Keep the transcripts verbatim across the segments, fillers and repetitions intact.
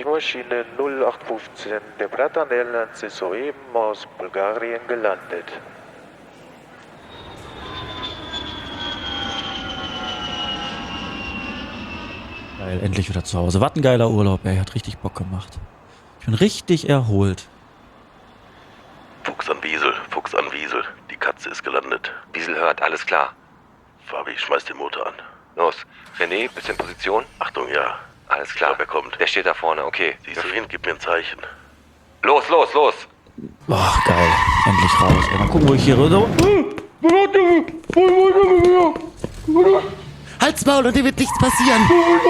Die Maschine null acht fünfzehn der Bratan Airlines ist soeben aus Bulgarien gelandet. Geil, endlich wieder zu Hause. Was ein geiler Urlaub, ey. Hat richtig Bock gemacht. Ich bin richtig erholt. Fuchs an Wiesel, Fuchs an Wiesel. Die Katze ist gelandet. Wiesel hört, alles klar. Fabi, schmeiß den Motor an. Los. René, bist du in Position? Achtung, ja. Alles klar. Ich glaub, er kommt. Der steht da vorne, okay. Siehst du ihn? Gib mir ein Zeichen. Los, los, los. Boah, geil. Endlich raus, ey. Mal gucken, wo ich hier rüber... Halt's Maul und dir wird nichts passieren.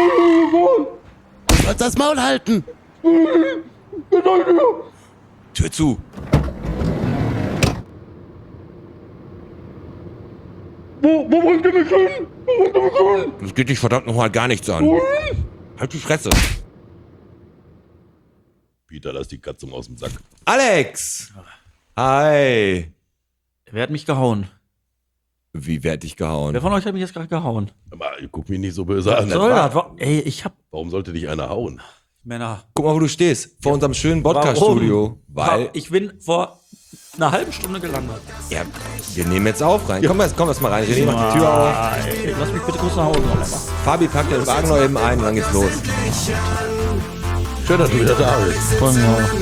Du sollst das Maul halten. Tür zu. Wo, wo bringt ihr mich hin? Wo bringt ihr mich hin? Das geht dich verdammt nochmal gar nichts an. Halt die Fresse. Peter, lass die Katze mal aus dem Sack. Alex! Hi. Wer hat mich gehauen? Wie werd ich gehauen? Wer von euch hat mich jetzt gerade gehauen? Aber guck mich nicht so böse an. Was soll das? Ey, ich hab... Warum sollte dich einer hauen? Männer... Guck mal, wo du stehst. Vor unserem schönen Podcast-Studio. Weil... Ich bin vor einer halben Stunde gelandet. Ja, wir nehmen jetzt auf rein. Komm, komm erst mal rein. René, mach die Tür auf. Ey, lass mich bitte kurz nach Hause noch einmal. Fabi packt den Wagen noch eben ein und dann geht's los. Schön, dass du wieder da bist. Voll mir auch.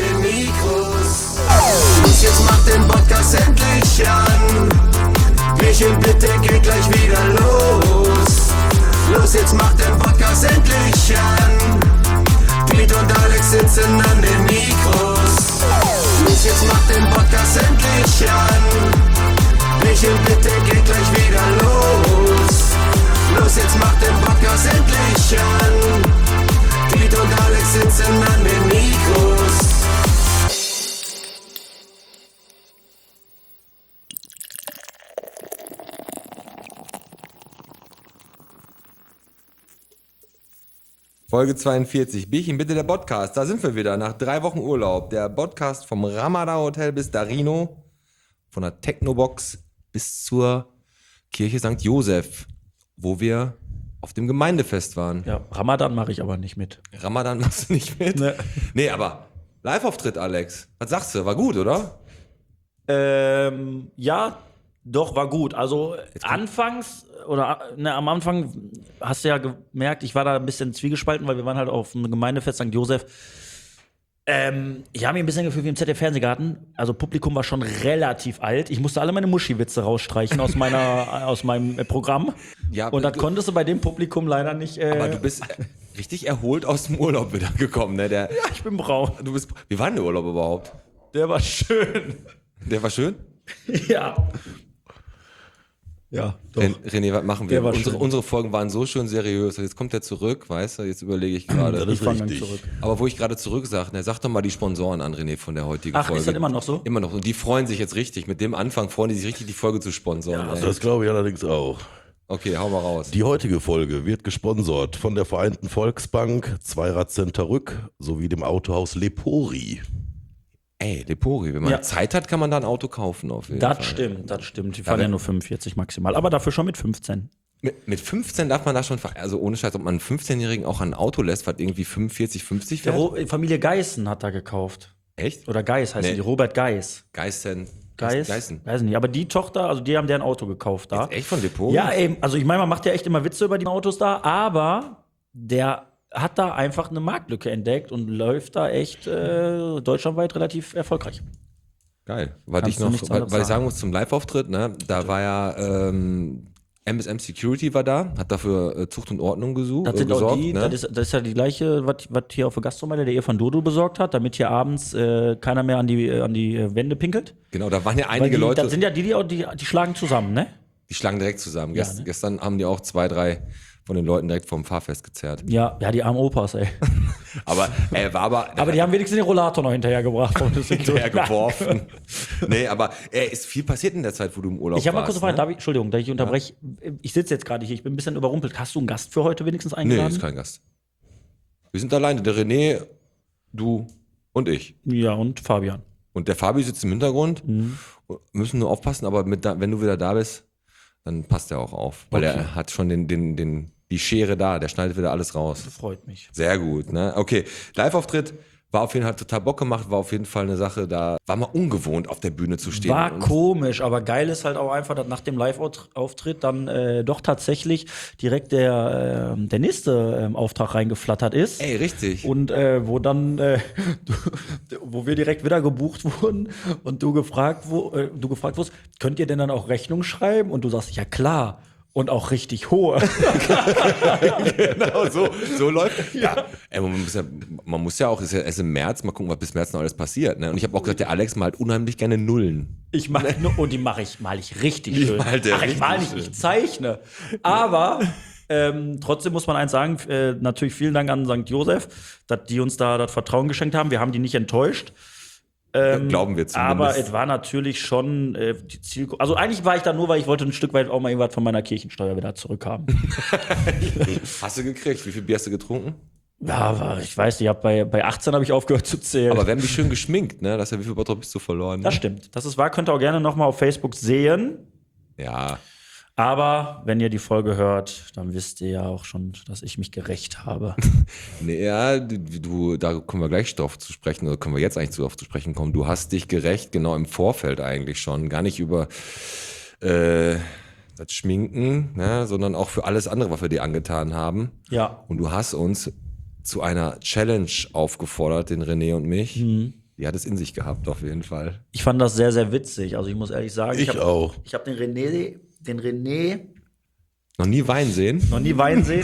Jetzt macht den Podcast endlich an. Michel, bitte geht gleich wieder los. Los, jetzt macht den Podcast endlich an. Piet und Alex sitzen an den Mikros. Los, jetzt macht den Podcast endlich an. Michel, bitte geht gleich wieder los. Los, jetzt macht den Podcast endlich an. Piet und Alex sitzen an den Mikros. Folge zweiundvierzig. Bierchen, bitte der Podcast. Da sind wir wieder. Nach drei Wochen Urlaub. Der Podcast vom Ramada Hotel bis Darino. Von der Technobox bis zur Kirche Sankt Josef. Wo wir auf dem Gemeindefest waren. Ja, Ramadan mache ich aber nicht mit. Ramadan machst du nicht mit? Nee. Nee, aber Live-Auftritt, Alex. Was sagst du? War gut, oder? Ähm, ja, doch, war gut. Also anfangs, oder ne, am Anfang hast du ja gemerkt, ich war da ein bisschen zwiegespalten, weil wir waren halt auf einem Gemeindefest Sankt Josef. Ähm, ich habe mich ein bisschen gefühlt wie im Z D F-Fernsehgarten. Also Publikum war schon relativ alt. Ich musste alle meine Muschi-Witze rausstreichen aus meiner, aus meinem äh, Programm. Ja, Und das du, konntest du bei dem Publikum leider nicht. Äh, aber du bist äh, richtig erholt aus dem Urlaub wieder gekommen, ne? Der, ja, ich bin braun. du bist, wie war denn der Urlaub überhaupt? Der war schön. Der war schön? Ja. Ja, doch. Ren- René, was machen wir? Der war Unsere, schön. unsere Folgen waren so schön seriös. Jetzt kommt er zurück, weißt du? Jetzt überlege ich gerade. Das ist Ich fang dann richtig. zurück. Aber wo ich gerade zurück sage, ne, sag doch mal die Sponsoren an, René, von der heutigen Ach, Folge. ist das immer noch so? Immer noch. Und die freuen sich jetzt richtig. Mit dem Anfang freuen die sich richtig, die Folge zu sponsoren. ey. Das glaube ich allerdings auch. Okay, hau mal raus. Die heutige Folge wird gesponsert von der Vereinten Volksbank, Zweirad-Center Rück sowie dem Autohaus Lepori. Ey, Lepori, wenn man Ja. Zeit hat, kann man da ein Auto kaufen auf jeden Das Fall. stimmt, das stimmt. Die fahren Aber- ja nur fünfundvierzig maximal, aber dafür schon mit fünfzehn. Mit, mit fünfzehn darf man da schon, ver- also ohne Scheiß, ob man einen fünfzehnjährigen auch ein Auto lässt, was irgendwie fünfundvierzig, fünfzig Der fährt. Ro Familie Geißen hat da gekauft. Echt? Oder Geis heißen Nee. die, Robert Geis. Geißen. Geis? Geißen. Weiß nicht, aber die Tochter, also die haben deren Auto gekauft da. Jetzt echt von Lepori? Ja, eben, also ich meine, man macht ja echt immer Witze über die Autos da, aber der hat da einfach eine Marktlücke entdeckt und läuft da echt äh, deutschlandweit relativ erfolgreich. Geil. Weil Kannst ich du noch, nichts weil, anderes weil ich sagen sagen. muss, zum Live-Auftritt, ne, da war ja ähm, M S M Security war da, hat dafür äh, Zucht und Ordnung gesucht, Das äh, sind auch gesorgt. die, ne? das, ist, das ist ja die gleiche, was was hier auf der Gastromeile der Ehe von Dodo besorgt hat, damit hier abends äh, keiner mehr an die, äh, an die äh, Wände pinkelt. Genau, da waren ja Weil einige die, Leute, Das sind ja die, die, auch- die, die schlagen zusammen, ne? die schlagen direkt zusammen. Ja, Gest, ne? Gestern haben die auch zwei, drei von den Leuten direkt vom Fahrfest gezerrt. Ja, ja, die armen Opas, ey. Aber er war aber, Aber die haben wenigstens den Rollator noch hinterhergebracht. hinterher geworfen. Nee, aber er ist viel passiert in der Zeit, wo du im Urlaub warst. Ich habe mal kurz eine Frage, ne? darf ich, Entschuldigung, dass ich unterbreche. Ich sitze jetzt gerade hier, ich bin ein bisschen überrumpelt. Hast du einen Gast für heute wenigstens Nee, eingeladen? ist kein Gast. Wir sind alleine, der René, du und ich. Ja, und Fabian. Und der Fabi sitzt im Hintergrund. Mhm. Müssen nur aufpassen, aber mit da, wenn du wieder da bist, dann passt er auch auf. Weil Okay. er hat schon den, den, den die Schere da, der schneidet wieder alles raus. Freut mich. Sehr gut, ne? Okay, Live-Auftritt war auf jeden Fall total Bock gemacht, war auf jeden Fall eine Sache, da war mal ungewohnt, auf der Bühne zu stehen. War Und komisch, aber geil ist halt auch einfach, dass nach dem Live-Auftritt dann äh, doch tatsächlich direkt der, äh, der nächste ähm, Auftrag reingeflattert ist. Ey, richtig. Und äh, wo dann, äh, du, wo wir direkt wieder gebucht wurden und du gefragt, wo, äh, du gefragt wurdest, könnt ihr denn dann auch Rechnung schreiben? Und du sagst, ja klar. Und auch richtig hohe. Genau, so, so läuft. Ja, ey, man, muss ja, man muss ja auch, es ist ja erst im März, mal gucken, was bis März noch alles passiert. Ne? Und ich habe auch gesagt, der Alex malt unheimlich gerne Nullen. Ich mal, und die mache ich, mal ich richtig Die schön. malt er Ach, ich mal nicht, richtig ich zeichne. Aber ähm, trotzdem muss man eins sagen, äh, natürlich vielen Dank an Sankt Josef, dass die uns da das Vertrauen geschenkt haben. Wir haben die nicht enttäuscht. Ähm, Glauben wir zumindest. Aber es war natürlich schon äh, die Zielgruppe. Also eigentlich war ich da nur, weil ich wollte ein Stück weit auch mal irgendwas von meiner Kirchensteuer wieder zurückhaben. Hast du gekriegt? Wie viel Bier hast du getrunken? Ja, aber ich weiß nicht, ich hab bei, bei achtzehn habe ich aufgehört zu zählen. Aber wir haben dich schön geschminkt, ne? Das ist ja, wie viel Bottrop bist du verloren? Ne? Das stimmt. Das ist wahr, könnt ihr auch gerne noch mal auf Facebook sehen. Ja. Aber wenn ihr die Folge hört, dann wisst ihr ja auch schon, dass ich mich gerecht habe. Nee, ja, du, du, da kommen wir gleich drauf zu sprechen, oder können wir jetzt eigentlich drauf zu sprechen kommen. Du hast dich gerecht, genau im Vorfeld eigentlich schon. Gar nicht über äh, das Schminken, ne, sondern auch für alles andere, was wir dir angetan haben. Ja. Und du hast uns zu einer Challenge aufgefordert, den René und mich. Mhm. Die hat es in sich gehabt, auf jeden Fall. Ich fand das sehr, sehr witzig. Also ich muss ehrlich sagen, Ich hab, auch. Ich habe den René, den René Noch nie Wein sehen? noch nie weinen sehen.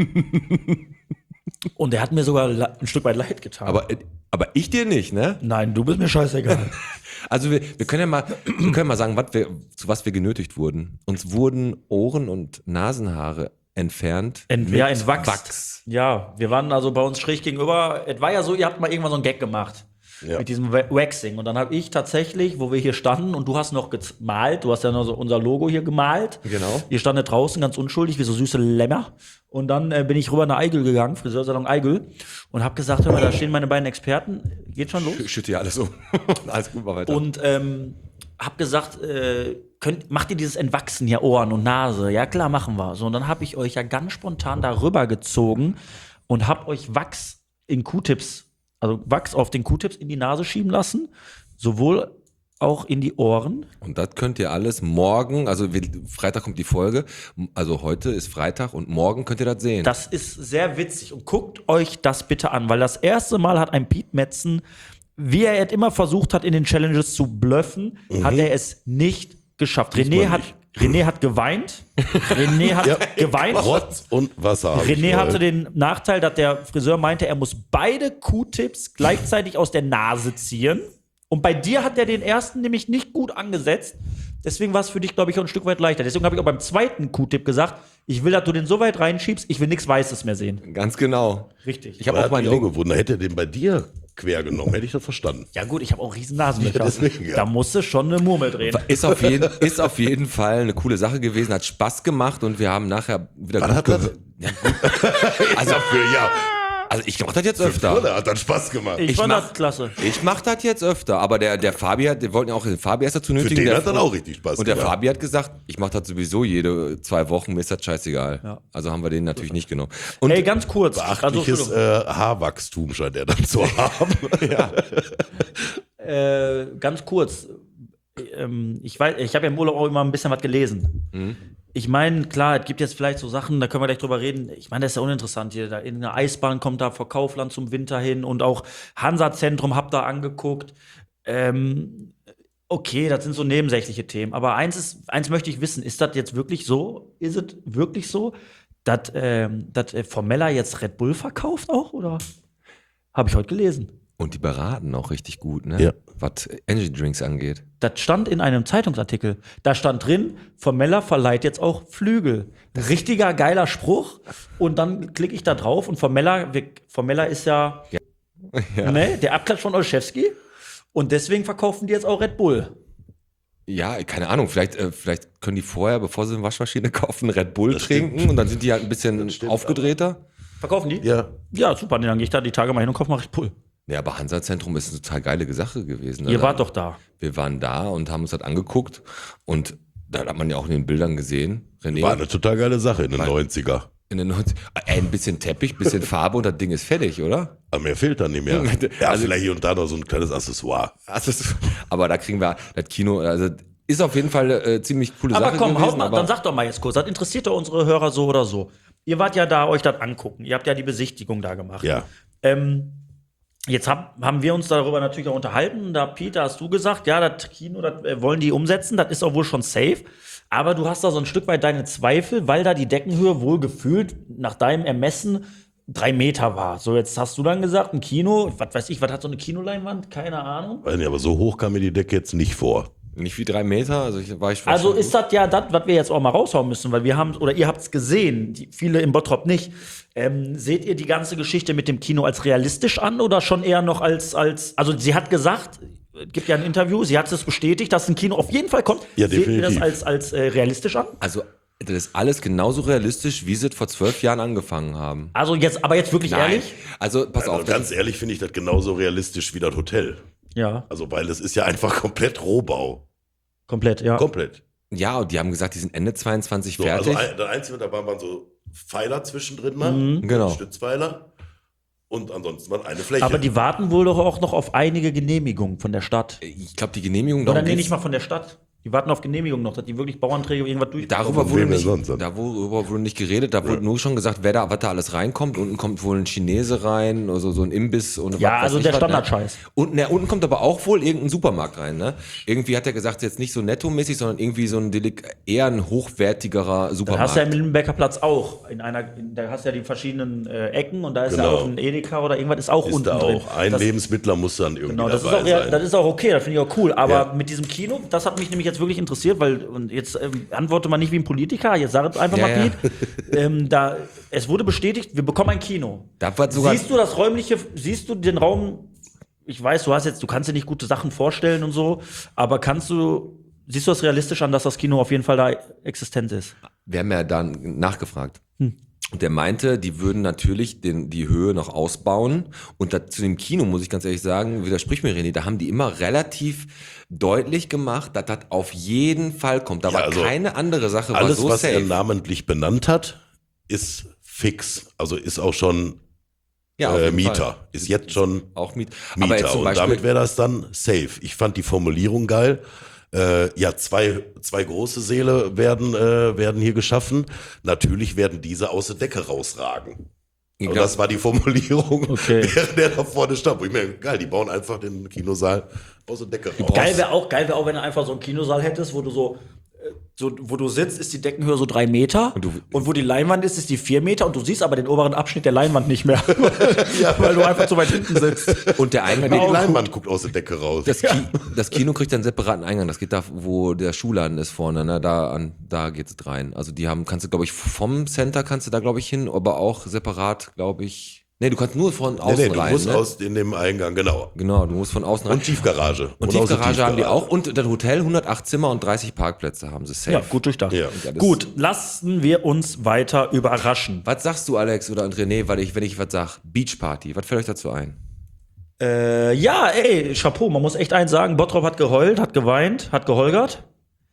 Und er hat mir sogar la- ein Stück weit leid getan. Aber, aber ich dir nicht, ne? Nein, du bist mir scheißegal. Also wir, wir können ja mal, wir können mal sagen, was wir, zu was wir genötigt wurden. Uns wurden Ohren- und Nasenhaare entfernt. Ent, mit ja, entwachst. Wachs. Ja, wir waren also bei uns schräg gegenüber. Es war ja so, ihr habt mal irgendwann so einen Gag gemacht. Ja. Mit diesem Wa- Waxing. Und dann habe ich tatsächlich, wo wir hier standen und du hast noch gemalt, du hast ja noch so unser Logo hier gemalt. Genau. Ihr standet draußen ganz unschuldig, wie so süße Lämmer. Und dann äh, bin ich rüber nach Eigel gegangen, Friseursalon Eigel, und habe gesagt, hör mal, da stehen meine beiden Experten. Geht schon los? Ich schütte ja alles um. Alles gut, mal weiter. Und ähm, hab gesagt, äh, könnt, macht ihr dieses Entwachsen hier, Ohren und Nase? Ja klar, machen wir. So, und dann habe ich euch ja ganz spontan darüber gezogen und hab euch Wachs in Q-Tips, also Wachs auf den Q-Tips in die Nase schieben lassen, sowohl auch in die Ohren. Und das könnt ihr alles morgen, also wir, Freitag kommt die Folge, also heute ist Freitag und morgen könnt ihr das sehen. Das ist sehr witzig und guckt euch das bitte an, weil das erste Mal hat ein Piet Metzen, wie er es immer versucht hat, in den Challenges zu bluffen, hat er es nicht geschafft. René hat, René hat geweint. René hat Ja. geweint. Rotz und Wasser. hab ich René voll. hatte den Nachteil, dass der Friseur meinte, er muss beide Q-Tips gleichzeitig aus der Nase ziehen. Und bei dir hat er den ersten nämlich nicht gut angesetzt. Deswegen war es für dich, glaube ich, auch ein Stück weit leichter. Deswegen habe ich auch beim zweiten Q-Tip gesagt, ich will, dass du den so weit reinschiebst, ich will nichts Weißes mehr sehen. Ganz genau. Richtig. Ich habe Aber auch hat mich mal auch gewundert. Hätte er den bei dir quer genommen, hätte ich das verstanden. Ja gut, ich habe auch riesen Nasenlöcher. Ja, deswegen, ja. Da musst du schon eine Murmel drehen. Ist auf, jeden, ist auf jeden Fall eine coole Sache gewesen, hat Spaß gemacht und wir haben nachher wieder Was gut hat das? ge- Also für ja. Also ich mach das jetzt Für öfter. Brille hat dann Spaß gemacht. Ich, ich fand mach- das klasse. Ich mach das jetzt öfter, aber der, der Fabi hat, wir wollten ja auch den Fabi erst dazu Für nötigen. den der, hat dann auch richtig Spaß Und der gemacht. Fabi hat gesagt, ich mach das sowieso jede zwei Wochen, mir ist das scheißegal. Ja. Also haben wir den natürlich nicht genommen. Und Ey, ganz kurz. Beachtliches Also, äh, Haarwachstum scheint er dann zu haben. ja. äh, ganz kurz. Ähm, ich weiß, ich habe ja im Urlaub auch immer ein bisschen was gelesen. Mhm. Ich meine, klar, es gibt jetzt vielleicht so Sachen, da können wir gleich drüber reden. Ich meine, das ist ja uninteressant hier. Da in eine Eisbahn kommt da vor Kaufland zum Winter hin und auch Hansa-Zentrum habt da angeguckt. Ähm, okay, das sind so nebensächliche Themen. Aber eins ist, eins möchte ich wissen: Ist das jetzt wirklich so? Ist es wirklich so, dass ähm, dass, äh, Formella jetzt Red Bull verkauft auch? Oder habe ich heute gelesen? Und die beraten auch richtig gut, ne? Ja. Was Energy Drinks angeht. Das stand in einem Zeitungsartikel. Da stand drin, Formella verleiht jetzt auch Flügel. Richtiger geiler Spruch. Und dann klicke ich da drauf und Formella, wir, Formella ist ja, Ja. Ne, der Abklatsch von Olszewski. Und deswegen verkaufen die jetzt auch Red Bull. Ja, keine Ahnung, vielleicht, äh, vielleicht können die vorher, bevor sie eine Waschmaschine kaufen, Red Bull Das trinken stimmt. und dann sind die halt ein bisschen Das stimmt, aufgedrehter. Verkaufen die? ja. Ja, super. Nee, dann gehe ich da die Tage mal hin und kaufe mal Red Bull. Ja, aber Hansa-Zentrum ist eine total geile Sache gewesen. Ihr Also, wart doch da. Wir waren da und haben uns das angeguckt und da hat man ja auch in den Bildern gesehen, René. War eine total geile Sache in den Weil- neunziger. In den neunzig Ey, ein bisschen Teppich, bisschen Farbe und das Ding ist fertig, oder? Aber mehr fehlt dann nicht mehr. Ja, Also- vielleicht hier und da noch so ein kleines Accessoire. Also, aber da kriegen wir das Kino, also ist auf jeden Fall äh, ziemlich coole Aber Sache komm, gewesen. haut mal, aber dann sag doch mal jetzt kurz, das interessiert doch unsere Hörer so oder so. Ihr wart ja da, euch das angucken. Ihr habt ja die Besichtigung da gemacht. Ja. Ähm, jetzt hab, haben wir uns darüber natürlich auch unterhalten. Da, Peter, hast du gesagt, ja, das Kino, das äh, wollen die umsetzen. Das ist auch wohl schon safe. Aber du hast da so ein Stück weit deine Zweifel, weil da die Deckenhöhe wohl gefühlt nach deinem Ermessen drei Meter war. So, jetzt hast du dann gesagt, ein Kino, was weiß ich, was hat so eine Kinoleinwand? Keine Ahnung. Weiß nicht, aber so hoch kam mir die Decke jetzt nicht vor. nicht wie drei Meter, also ich war ich Also ist das ja das, was wir jetzt auch mal raushauen müssen, weil wir haben, oder ihr habt es gesehen, die, viele im Bottrop nicht. Ähm, seht ihr die ganze Geschichte mit dem Kino als realistisch an oder schon eher noch als, als also sie hat gesagt, es gibt ja ein Interview, sie hat es bestätigt, dass ein Kino auf jeden Fall kommt. Ja, seht ihr das definitiv. als, als äh, realistisch an? Also das ist alles genauso realistisch, wie sie es vor zwölf Jahren angefangen haben. Also jetzt, aber jetzt wirklich ehrlich? Also pass Also auf, das ganz ehrlich finde ich das genauso realistisch wie das Hotel. Ja, Also weil es ist ja einfach komplett Rohbau. komplett, ja. Komplett. ja, und die haben gesagt, die sind Ende zweiundzwanzig So, fertig. also ein, das Einzige, da waren, waren so Pfeiler zwischendrin mal, Mhm. Genau. Stützpfeiler und ansonsten war eine Fläche. Aber die warten wohl doch auch noch auf einige Genehmigungen von der Stadt. ich glaube, die Genehmigung Oder darum nee, geht's- nicht mal von der Stadt. Die warten auf Genehmigung noch, dass die wirklich Bauanträge irgendwas durchbekommen. Darüber Von wurde wem denn nicht, sonst dann? da worüber wurde nicht geredet, da wurde nur schon gesagt, wer da, was da alles reinkommt. Unten kommt wohl ein Chinese rein, also so ein Imbiss und Ja, was weiß also ich der was, Standardscheiß. Ne? Und ne, unten kommt aber auch wohl irgendein Supermarkt rein, ne? Irgendwie hat er gesagt, jetzt nicht so nettomäßig, sondern irgendwie so ein Delik eher ein hochwertigerer Das Supermarkt. hast du ja im Lindenbecker Platz auch. In einer, in, da hast du ja die verschiedenen äh, Ecken und da ist ja Genau. auch ein Edeka oder irgendwas ist auch ist unten da drin. auch ein das, Lebensmittler muss dann irgendwie Genau, das ist, dabei auch, ja, sein. das ist auch okay, das finde ich auch cool. Aber Ja. mit diesem Kino, das hat mich nämlich jetzt wirklich interessiert, weil, und jetzt ähm, antworte mal nicht wie ein Politiker, jetzt sag einfach Ja, mal, ja. Piet. Ähm, da, es wurde bestätigt, wir bekommen ein Kino. Da war sogar- Siehst du das räumliche, siehst du den Raum, ich weiß, du hast jetzt, du kannst dir nicht gute Sachen vorstellen und so, aber kannst du, siehst du das realistisch an, dass das Kino auf jeden Fall da existent ist? Wir haben ja dann nachgefragt. Hm. Und der meinte, die würden natürlich den, die Höhe noch ausbauen. Und da, zu dem Kino, muss ich ganz ehrlich sagen, widersprich mir René, da haben die immer relativ deutlich gemacht, dass das auf jeden Fall kommt. Da Ja, war also keine andere Sache, war Alles, so was er safe. namentlich benannt hat, ist fix. Also ist auch schon Ja, auf äh, jeden Mieter. Fall. Ist jetzt schon Auch Miet. Aber Mieter. jetzt zum Und Beispiel, damit wäre das dann safe. Ich fand die Formulierung geil. Äh, ja, zwei, zwei große Säle werden, äh, werden hier geschaffen. Natürlich werden diese aus der Decke rausragen. Ich Und glaub- das war die Formulierung, Okay. während der da vorne stand. Wo ich mir, geil, die bauen einfach den Kinosaal aus der Decke raus. Geil wäre auch, geil wär auch, wenn du einfach so einen Kinosaal hättest, wo du so, äh, so, wo du sitzt, ist die Deckenhöhe so drei Meter und, du- wo die Leinwand ist, ist die vier Meter und du siehst aber den oberen Abschnitt der Leinwand nicht mehr, weil du einfach zu weit hinten sitzt. und der Eingang, Nee, die Leinwand guckt aus der Decke raus. das, Ki das Kino kriegt einen separaten Eingang. Das geht da, wo der Schuhladen ist vorne, ne? Da, an, da geht's rein. Also die haben, kannst du, glaube ich, vom Center kannst du da, glaube ich, hin, aber auch separat, glaube ich. Nee, du kannst nur von nee, außen nee, du rein. musst Ne? aus in dem Eingang, genau. Genau, du musst von außen rein. Und Tiefgarage. Und aus der Tiefgarage haben die Tiefgarage. auch. Und das Hotel, hundertacht Zimmer und dreißig Parkplätze haben sie safe. Ja, gut durchdacht. Ja. Ja, das- Gut, lassen wir uns weiter überraschen. Was sagst du, Alex oder René, weil ich, wenn ich was sag? Beachparty, was fällt euch dazu ein? Äh, ja, ey, Chapeau, man muss echt eins sagen, Bottrop hat geheult, hat geweint, hat geholgert.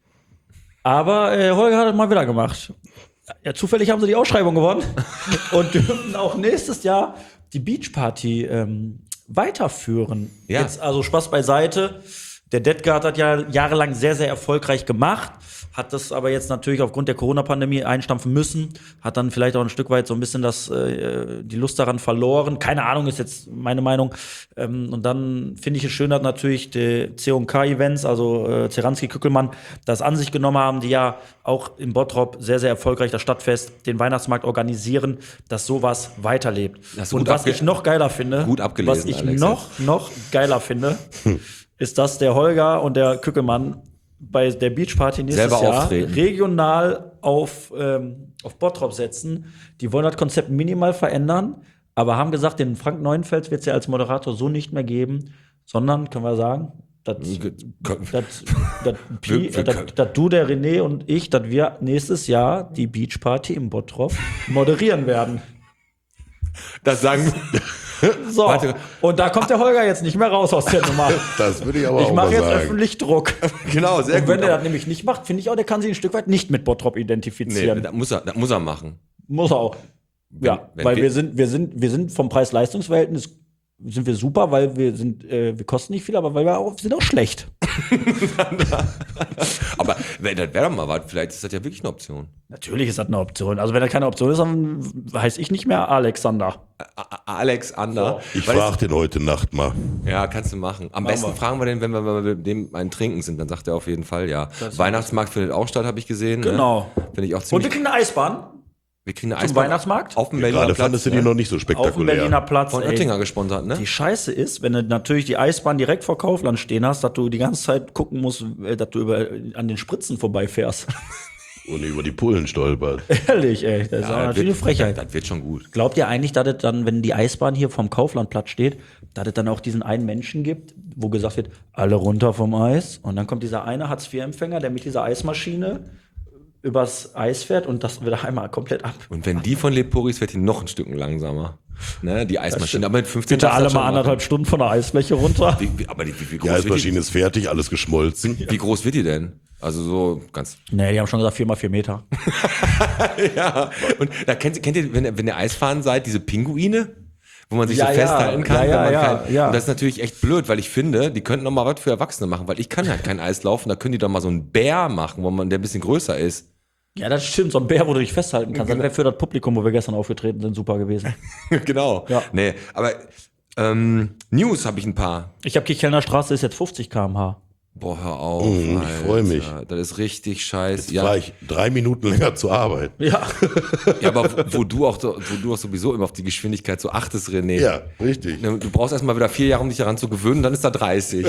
Aber äh, Holger hat es mal wieder gemacht. Ja, zufällig haben sie die Ausschreibung gewonnen und dürfen auch nächstes Jahr die Beachparty ähm, weiterführen. Ja. Jetzt also Spaß beiseite. Der Detgard hat ja jahrelang sehr, sehr erfolgreich gemacht, hat das aber jetzt natürlich aufgrund der Corona-Pandemie einstampfen müssen, hat dann vielleicht auch ein Stück weit so ein bisschen das, äh, die Lust daran verloren. Keine Ahnung, ist jetzt meine Meinung. Ähm, und dann finde ich es schön, dass natürlich die C und K-Events, also äh, Zeranski, Kückelmann, das an sich genommen haben, die ja auch in Bottrop sehr, sehr erfolgreich das Stadtfest, den Weihnachtsmarkt organisieren, dass sowas weiterlebt. Hast du Und gut was abge- ich noch geiler finde, Gut abgelesen, was ich Alex, noch, noch geiler finde, ist, dass der Holger und der Kückelmann bei der Beachparty nächstes Selber Jahr auftreten. regional auf, ähm, auf Bottrop setzen. Die wollen das Konzept minimal verändern, aber haben gesagt, den Frank Neuenfels wird es ja als Moderator so nicht mehr geben, sondern, können wir sagen, dass Wir- wir können- du, der René und ich, dass wir nächstes Jahr die Beachparty im Bottrop moderieren werden. Das sagen So, Warte. und da kommt der Holger jetzt nicht mehr raus aus der Nummer. Das würde ich aber Ich auch mache mal jetzt sagen. öffentlich Druck. Genau, sehr Und wenn gut. der das nämlich nicht macht, finde ich auch, der kann sich ein Stück weit nicht mit Bottrop Nee, identifizieren. das muss er, das muss er machen. Muss auch. Ja, wenn weil wir- wir sind, wir sind, wir sind vom Preis-Leistungs-Verhältnis sind wir super, weil wir sind, äh, wir kosten nicht viel, aber weil wir auch, sind auch schlecht. Aber wenn, das wäre doch mal was, vielleicht ist das ja wirklich eine Option. Natürlich ist das eine Option. Also wenn das keine Option ist, dann heiße ich nicht mehr Alexander. A A Alex Ander. Ich Weil frage den heute Nacht mal. es- Ja, kannst du machen. Am Machen besten wir. fragen wir den, wenn wir, wenn wir mit dem einen trinken sind, dann sagt er auf jeden Fall ja. Weihnachtsmarkt findet auch statt, habe ich gesehen. Genau. Ne? Finde ich auch Und wir ziemlich. kriegen eine Eisbahn Wir kriegen eine zum Eisbahn Weihnachtsmarkt auf dem Berliner Gerade Platz. fandest du die ne? noch nicht so auf dem Berliner spektakulär. Platz. Von ey. Oettinger gesponsert, ne? Die Scheiße ist, wenn du natürlich die Eisbahn direkt vor Kaufland stehen hast, dass du die ganze Zeit gucken musst, äh, dass du über, an den Spritzen vorbeifährst. Und über die Pullen stolpert. Ehrlich, ey. Das ist Ja, auch das natürlich eine wird- Frechheit. Das wird schon gut. Glaubt ihr eigentlich, dass es dann, wenn die Eisbahn hier vom Kauflandplatz steht, dass es dann auch diesen einen Menschen gibt, wo gesagt wird, alle runter vom Eis? Und dann kommt dieser eine Hartz vier Empfänger, der mit dieser Eismaschine übers Eis fährt und das wieder einmal komplett ab. Und wenn die von Leporis fährt die noch ein Stück langsamer. Ne? Die Eismaschine. Aber mit fünfzehn Bitte darfst du alle das schon mal anderthalb Stunden von der Eisfläche runter. machen. Wie, wie, aber die, wie, wie, Die groß wird die, Eismaschine ist fertig, alles geschmolzen. wie groß wird die denn? Also so ganz. Nee, die haben schon gesagt, vier mal vier Meter. Ja. Und da kennt, kennt ihr, wenn, ihr- wenn ihr Eisfahren seid, diese Pinguine? Wo man sich Ja, so ja. festhalten kann. Ja, ja, wenn man ja, kein, ja. Und das ist natürlich echt blöd, weil ich finde, die könnten noch mal was für Erwachsene machen, weil ich kann halt kein Eis laufen, da können die doch mal so einen Bär machen, wo man, der ein bisschen größer ist. Ja, das stimmt. So ein Bär, wo du dich festhalten kannst. Das wäre für das Publikum, wo wir gestern aufgetreten sind, super gewesen. Genau. Ja. Nee, aber ähm, News habe ich ein paar. Ich habe Kirchhellner Straße ist jetzt fünfzig Kilometer pro Stunde. Boah, hör auf. Mhm, ich freu mich. Alter. Das ist richtig scheiße. Jetzt Ja, war ich drei Minuten länger zur Arbeit. Ja. ja, aber wo, wo, du auch, so- wo du auch sowieso immer auf die Geschwindigkeit so achtest, René. Ja, richtig. Du brauchst erstmal wieder vier Jahre, um dich daran zu gewöhnen, dann ist da dreißig.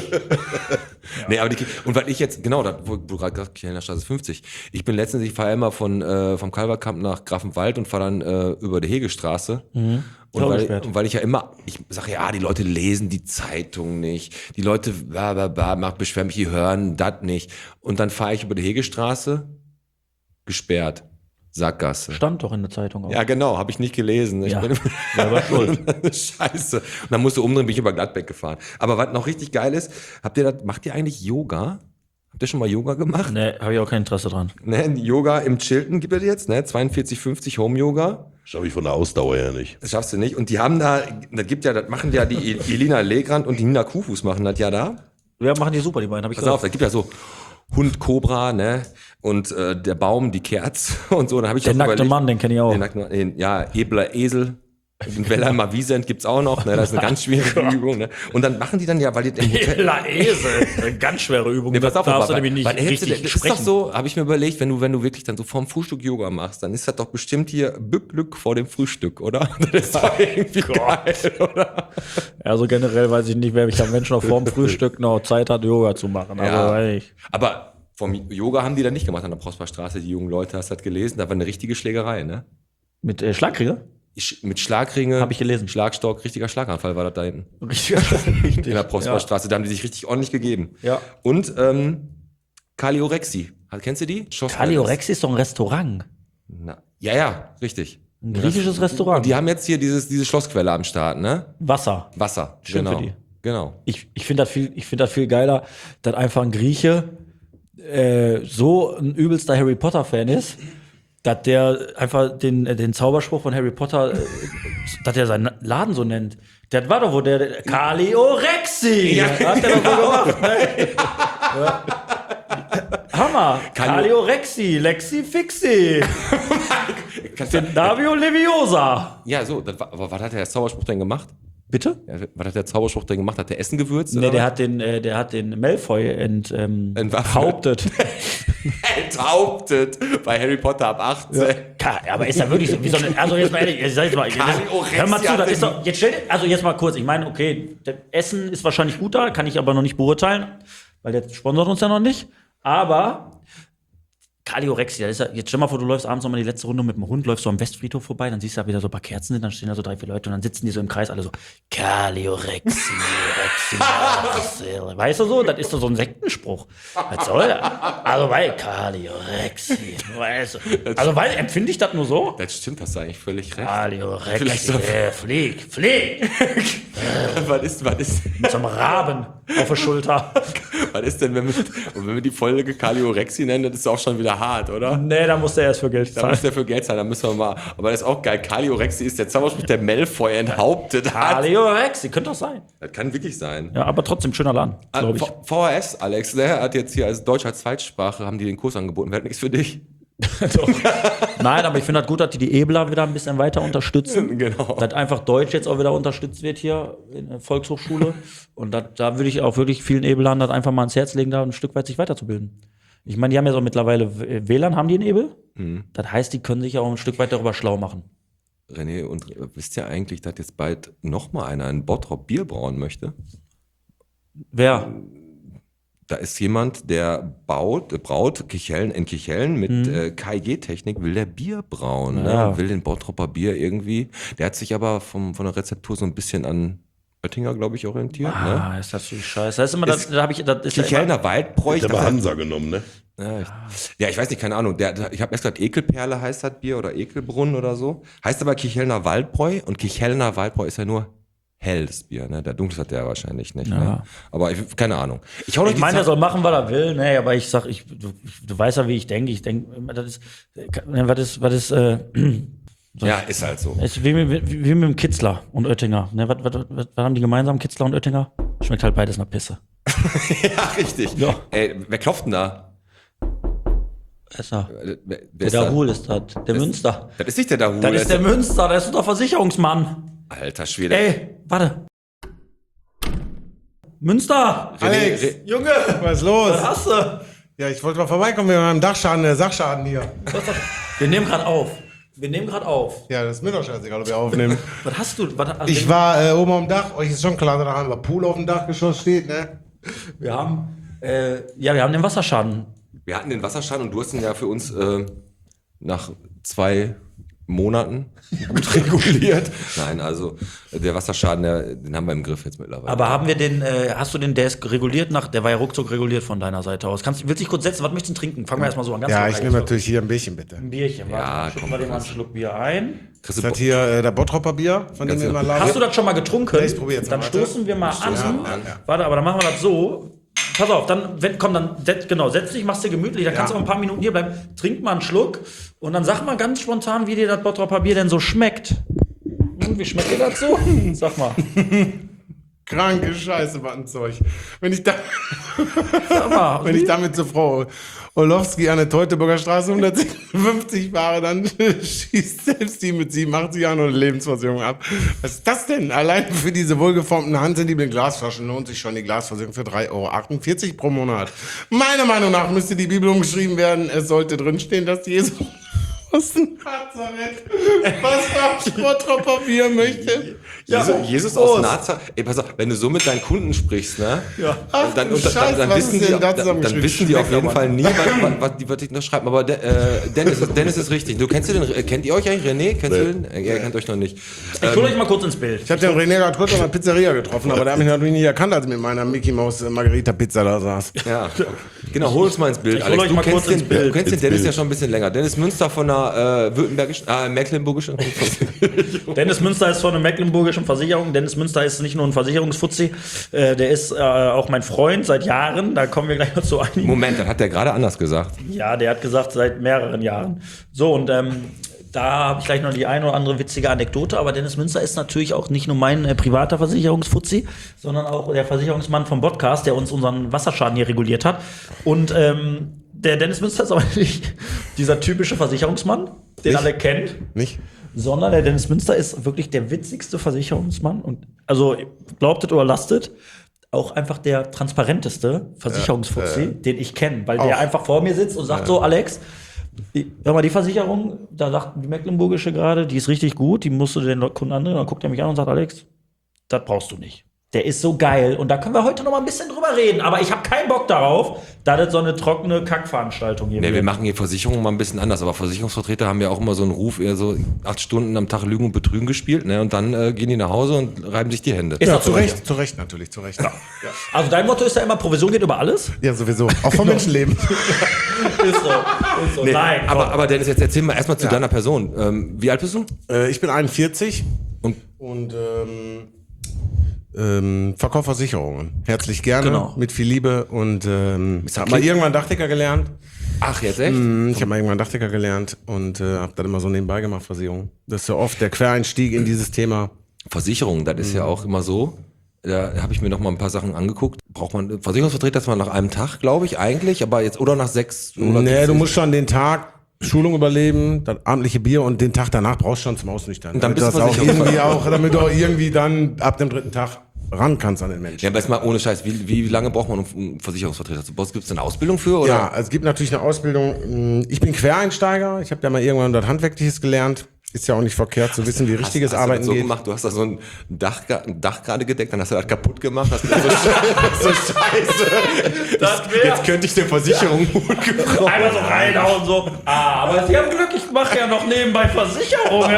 Nee, aber die, und weil ich jetzt, genau, da, wo, wo du gerade gesagt hast, Kirchhellner Straße ist fünfzig. Ich bin letztens, ich fahre immer von, äh, vom Kalverkamp nach Grafenwald und fahre dann äh, über die Hegestraße. Mhm. Und weil, Glaubenswert. und weil ich ja immer, ich sage ja, die Leute lesen die Zeitung nicht, die Leute bla, bla, bla, mach, beschweren mich, die hören das nicht. Und dann fahre ich über die Hegestraße, gesperrt, Sackgasse. Stand doch in der Zeitung auch. Ja, genau, habe ich nicht gelesen. Ich Ja, bin selber schuld. Scheiße. Und dann musst du umdrehen, bin ich über Gladbeck gefahren. Aber was noch richtig geil ist, habt ihr das, macht ihr eigentlich Yoga? Habt ihr schon mal Yoga gemacht? Nee, habe ich auch kein Interesse dran. Ne, Yoga im Chilton gibt es jetzt, ne? zweiundvierzig fünfzig Home-Yoga. Schaffe ich von der Ausdauer her nicht. Das schaffst du nicht. Und die haben da, das gibt ja, das machen ja die Elina Legrand und die Nina Kufus machen das ja da. Ja, machen die super, die beiden, habe ich Pass auf, gesagt. da gibt ja so Hund, Cobra, ne? Und äh, der Baum, die Kerze und so. Da habe ich Der auch nackte überlegt- Mann, den kenne ich auch. Den nackten Mann, den, ja, Ebler Esel. Den Wellheimer Wiesent gibt's auch noch, ne? Das ist eine ganz schwierige Übung, ne? Und dann machen die dann ja, weil die im Hotel. La Esel. Eine ganz schwere Übung. Nee, pass auf, da darfst du aber, nämlich nicht weil die Hälfte, richtig das ist doch sprechen. so, habe ich mir überlegt, wenn du, wenn du wirklich dann so vorm Frühstück Yoga machst, dann ist das doch bestimmt hier Bücklück vor dem Frühstück, oder? Das ist doch irgendwie geil, oder? Also generell weiß ich nicht, wer mich am Mensch noch vorm Frühstück noch Zeit hat, Yoga zu machen. Aber Ja. weiß ich. Aber vom Yoga haben die dann nicht gemacht an der Prosperstraße, die jungen Leute, hast du das gelesen? Da war eine richtige Schlägerei, ne? Mit äh, Schlagkrieger? Ich, mit Schlagringe. Hab ich gelesen. Schlagstock, richtiger Schlaganfall war das da hinten. Richtig. richtig. In der Prosperstraße, da haben die sich richtig ordentlich gegeben. Ja. Und ähm, Kaliorexi. Kennst du die? Kaliorexi ist doch ein Restaurant. Na, ja, ja, richtig. Ein griechisches Restaurant. Und die haben jetzt hier dieses, diese Schlossquelle am Start, ne? Wasser. Wasser. Schön genau. für die. Genau. Ich, ich finde das, viel- ich find das viel geiler, dass einfach ein Grieche äh, so ein übelster Harry Potter-Fan ist, dass der einfach den, äh, den Zauberspruch von Harry Potter, äh, dass der seinen Laden so nennt. Das war doch wo der, der Kaliorexi! Ja, hat der doch so gemacht, ne? Ja. Hammer! Kaliorexi, Lexi Fixi! Davio Leviosa! Ja, so. Das war, aber was hat der Zauberspruch denn gemacht? Bitte? Ja, was hat der Zauberspruch denn gemacht? Hat der Essen gewürzt? Nee, oder der was? hat den, äh, der hat den Malfoy ent, ähm, Entwaffnet. enthauptet. Enthauptet bei Harry Potter ab achtzehn. Ka- Aber ist ja wirklich so, wie so eine, also jetzt mal ehrlich, ich sag jetzt mal, jetzt, Kaliorexi hör mal zu, hat das ist den- doch, jetzt stell dir, also jetzt mal kurz, ich meine, okay, das Essen ist wahrscheinlich gut da, kann ich aber noch nicht beurteilen, weil der sponsert uns ja noch nicht, aber Kaliorexia, das ist ja, jetzt stell mal vor, du läufst abends nochmal die letzte Runde mit dem Hund, läufst so am Westfriedhof vorbei, dann siehst du da wieder so ein paar Kerzen sind, dann stehen da so drei, vier Leute und dann sitzen die so im Kreis, alle so, Kaliorexi, Rexi, weißt du so, das ist doch so ein Sektenspruch. Was soll das? Also, weil Kaliorexi, weißt du. Also, weil, empfinde ich das nur so? Das stimmt, hast du eigentlich völlig recht. Kaliorexi, äh, flieg, flieg. was ist, was ist, Mit so einem Raben auf der Schulter. was ist denn, wenn wir, und wenn wir die Folge Kaliorexi nennen, das ist auch schon wieder hart, oder? Nee, da muss der erst für Geld Da zahlen. muss der für Geld zahlen, da müssen wir mal. Aber das ist auch geil. Kaliorexi ist der Zauberspruch, der Malfoy enthauptet hat. Kaliorexi, könnte doch sein. Das kann wirklich sein. Ja, aber trotzdem schöner Laden, glaube ich. V- VHS, Alex, der hat jetzt hier als Deutsch als Zweitsprache, haben die den Kurs angeboten. Wäre nichts für dich? Nein, aber ich finde das gut, dass die die Ebler wieder ein bisschen weiter unterstützen. Genau. Dass einfach Deutsch jetzt auch wieder unterstützt wird hier in der Volkshochschule. Und dat, da würde ich auch wirklich vielen Eblern das einfach mal ans Herz legen, da ein Stück weit sich weiterzubilden. Ich meine, die haben ja so mittlerweile W L A N, haben die in Ebel? Mhm. Das heißt, die können sich ja auch ein Stück weit darüber schlau machen. René, und wisst ihr eigentlich, dass jetzt bald nochmal einer ein Bottrop Bier brauen möchte? Wer? Da ist jemand, der baut, äh, braut Kichellen, in Kichellen mit äh, K I G-Technik, will der Bier brauen, Ja. ne? Will den Bottropper Bier irgendwie. Der hat sich aber vom, von der Rezeptur so ein bisschen an Oettinger, glaube ich, orientiert. Ne? Ah, ist natürlich scheiße. Das ist immer, das, da habe ich, das ist ja immer, Kichelner Waldbräu. ich Der dachte- war Hansa genommen, ne? Ja, ich, ja, ich weiß nicht, keine Ahnung. Der, der, ich habe erst gesagt, Ekelperle heißt das Bier oder Ekelbrunnen oder so. Heißt aber Kichelner Waldbräu und Kichelner Waldbräu ist ja nur helles Bier, ne? Der dunkles hat der wahrscheinlich nicht. Ja. Ne? Aber ich, keine Ahnung. Ich, hau noch ich die meine, er Zahl- soll machen, was er will, ne, aber ich sag, ich, du, du weißt ja, wie ich denke. Ich denke, das ist, was ist, was ist, äh, ja, ist halt so. ist wie, mit- wie, wie mit dem Kitzler und Oettinger. Ne, was, was, was, was haben die gemeinsam, Kitzler und Oettinger? Schmeckt halt beides nach Pisse. Ja, richtig. Ja. Ey, wer klopft denn da? Ist er. Wer, wer Der ist da? Dahul ist das. Der Münster. Das ist nicht der Dahul. Das ist der Münster, der ist doch Versicherungsmann. Alter Schwede. Ey, warte. Münster! Alex, Re- Junge, was ist los? Was hast du? Ja, ich wollte mal vorbeikommen, wir haben Dachschaden, der Sachschaden hier. Wir nehmen gerade auf. Wir nehmen gerade auf. Ja, das ist mir doch scheißegal, ob wir aufnehmen. Was hast du? Was, also Ich war äh, oben auf dem Dach, euch ist schon klar, da haben wir Pool auf dem Dachgeschoss steht, ne? Wir haben, äh, ja, wir haben den Wasserschaden. Wir hatten den Wasserschaden und du hast ihn ja für uns äh, nach zwei Monaten gut reguliert. Nein, also äh, der Wasserschaden, der, den haben wir im Griff jetzt mittlerweile. Aber haben wir den, äh, hast du den, der ist reguliert nach, der war ja ruckzuck reguliert von deiner Seite aus. Kannst, willst du dich kurz setzen? Was möchtest du denn trinken? Fangen wir erstmal so an. Ganz Ja, locker ich jetzt. nehme natürlich hier ein Bierchen, bitte. Ein Bierchen. Ja, Warte, schütten komm, wir dir mal einen Chris. Schluck Bier ein. Kriegst Ist du das hier äh, der Bottropper Bier, von dem Ganz wir immer genau. labern? Hast du das schon mal getrunken? Ja, ich probier jetzt mal, Dann warte. stoßen wir mal an. stoßen mal an, ja. Warte, aber dann machen wir das so. Pass auf, dann, wenn, komm, dann, setz, genau, setz dich, machst dir gemütlich, dann kannst du Ja. auch ein paar Minuten hier bleiben. Trink mal einen Schluck und dann sag mal ganz spontan, wie dir das Bottropper Bier denn so schmeckt. Hm, wie schmeckt dir das so? Sag mal. Kranke Scheiße, was ein Zeug. Wenn ich da, Sag mal. wenn ich damit zu Frau Orlowski an der Teutoburger Straße hundertfünfzig fahre, dann schießt selbst die mit siebenundachtzig Jahren eine Lebensversicherung ab. Was ist das denn? Allein für diese wohlgeformten, handsensiblen Glasflaschen lohnt sich schon die Glasversicherung für drei Euro achtundvierzig pro Monat. Meiner Meinung nach müsste die Bibel umgeschrieben werden. Es sollte drinstehen, dass Jesus aus dem Nazareth was auf Bottropper Bier möchte. Jesus, Jesus aus Nazareth. Ey, pass auf, wenn du so mit deinen Kunden sprichst, ne? Ja. Ach, Dann, du und, dann, Scheiße, dann, was wissen ist die, denn da dann, dann zusammengeschrieben? wissen die auf Schmeckt jeden aber Fall nie, was, was, was die was ich noch schreiben. Aber de, äh, Dennis, ist, Dennis ist richtig. Du kennst du den? äh, Kennt ihr euch eigentlich? René? Kennst du den? Äh, Ihr kennt euch noch nicht. Ich hole euch mal kurz ins Bild. Ich habe den René gerade kurz an der Pizzeria getroffen, aber der hat mich natürlich nicht erkannt, als ich mit meiner Mickey Maus äh, Margarita Pizza da saß. Ja, okay. Genau, hol uns mal ins Bild. Ich hol euch du mal kennst kurz ins den, Bild. Du kennst den Ins Dennis Bild. ja schon ein bisschen länger. Dennis Münster von der äh, württembergischen, äh, mecklenburgischen. Dennis Münster ist von einer mecklenburgischen Versicherung. Dennis Münster ist nicht nur ein Versicherungsfuzzi, äh, der ist äh, auch mein Freund seit Jahren. Da kommen wir gleich noch zu einigen. Moment, das hat der gerade anders gesagt. Ja, der hat gesagt, seit mehreren Jahren. So, und ähm, da habe ich gleich noch die eine oder andere witzige Anekdote. Aber Dennis Münster ist natürlich auch nicht nur mein äh, privater Versicherungsfuzzi, sondern auch der Versicherungsmann vom Podcast, der uns unseren Wasserschaden hier reguliert hat. Und ähm, der Dennis Münster ist aber nicht dieser typische Versicherungsmann, den Nicht? alle kennen. Nicht? Sondern der Dennis Münster ist wirklich der witzigste Versicherungsmann. Und also glaubt es oder lastet, auch einfach der transparenteste Versicherungsfuzzi, Ja, äh, den ich kenne. Weil auch. der einfach vor mir sitzt und sagt so, Alex, die, hör mal, die Versicherung, da sagt die mecklenburgische gerade, die ist richtig gut, die musst du den Kunden andrehen. Und dann guckt er mich an und sagt, Alex, das brauchst du nicht. Der ist so geil und da können wir heute noch mal ein bisschen drüber reden, aber ich habe keinen Bock darauf, da das so eine trockene Kackveranstaltung hier Nee, wird. wir machen hier Versicherungen mal ein bisschen anders, aber Versicherungsvertreter haben ja auch immer so einen Ruf, eher so acht Stunden am Tag Lügen und Betrügen gespielt, ne? Und dann äh, gehen die nach Hause und reiben sich die Hände. Ist Ja, das zu so? Recht, zu Recht natürlich, zu Recht. Ja, Also dein Motto ist ja immer, Provision geht über alles? ja sowieso. Auch vom Menschenleben. Ist so. Ist so. Nee, Nein, aber, komm. aber Dennis, jetzt erzähl mal erstmal zu Ja. deiner Person. Ähm, wie alt bist du? äh, ich bin einundvierzig Und und ähm, ähm, verkaufe Versicherungen. Herzlich gerne, Genau. mit viel Liebe und ähm, ich habe klingt- mal irgendwann Dachdecker gelernt. ach, jetzt echt? Mhm, Ich habe mal irgendwann Dachdecker gelernt und äh, habe dann immer so nebenbei gemacht, Versicherungen. Das ist ja oft der Quereinstieg in dieses Thema. Versicherung, das ist ja auch immer so. Da habe ich mir noch mal ein paar Sachen angeguckt. Braucht man Versicherungsvertreter zwar nach einem Tag, glaube ich, eigentlich, aber jetzt oder nach sechs oder Nee, du musst schon den Tag Schulung überleben, das abendliche Bier und den Tag danach brauchst du schon zum Ausnüchtern. Und dann damit, bist du das auch Versicherungs- irgendwie auch, damit du auch irgendwie dann ab dem dritten Tag ran kannst an den Menschen. Ja, aber jetzt mal ohne Scheiß, wie, wie lange braucht man, um um Versicherungsvertreter zu bauen? Gibt es eine Ausbildung für? Oder? Ja, also es gibt natürlich eine Ausbildung. Ich bin Quereinsteiger. Ich habe ja mal irgendwann das Handwerkliches gelernt. Ist ja auch nicht verkehrt zu wissen, wie richtiges hast, hast Arbeiten du das so geht. gemacht, du hast da so ein Dach, ein Dach gerade gedeckt, dann hast du das kaputt gemacht. Hast gesagt, so, so scheiße. Das Ich, wär- jetzt könnte ich der Versicherung gut gebrauchen. Einmal so reinhauen, so. Ah, aber Sie haben Glück, ich mache ja noch nebenbei Versicherungen.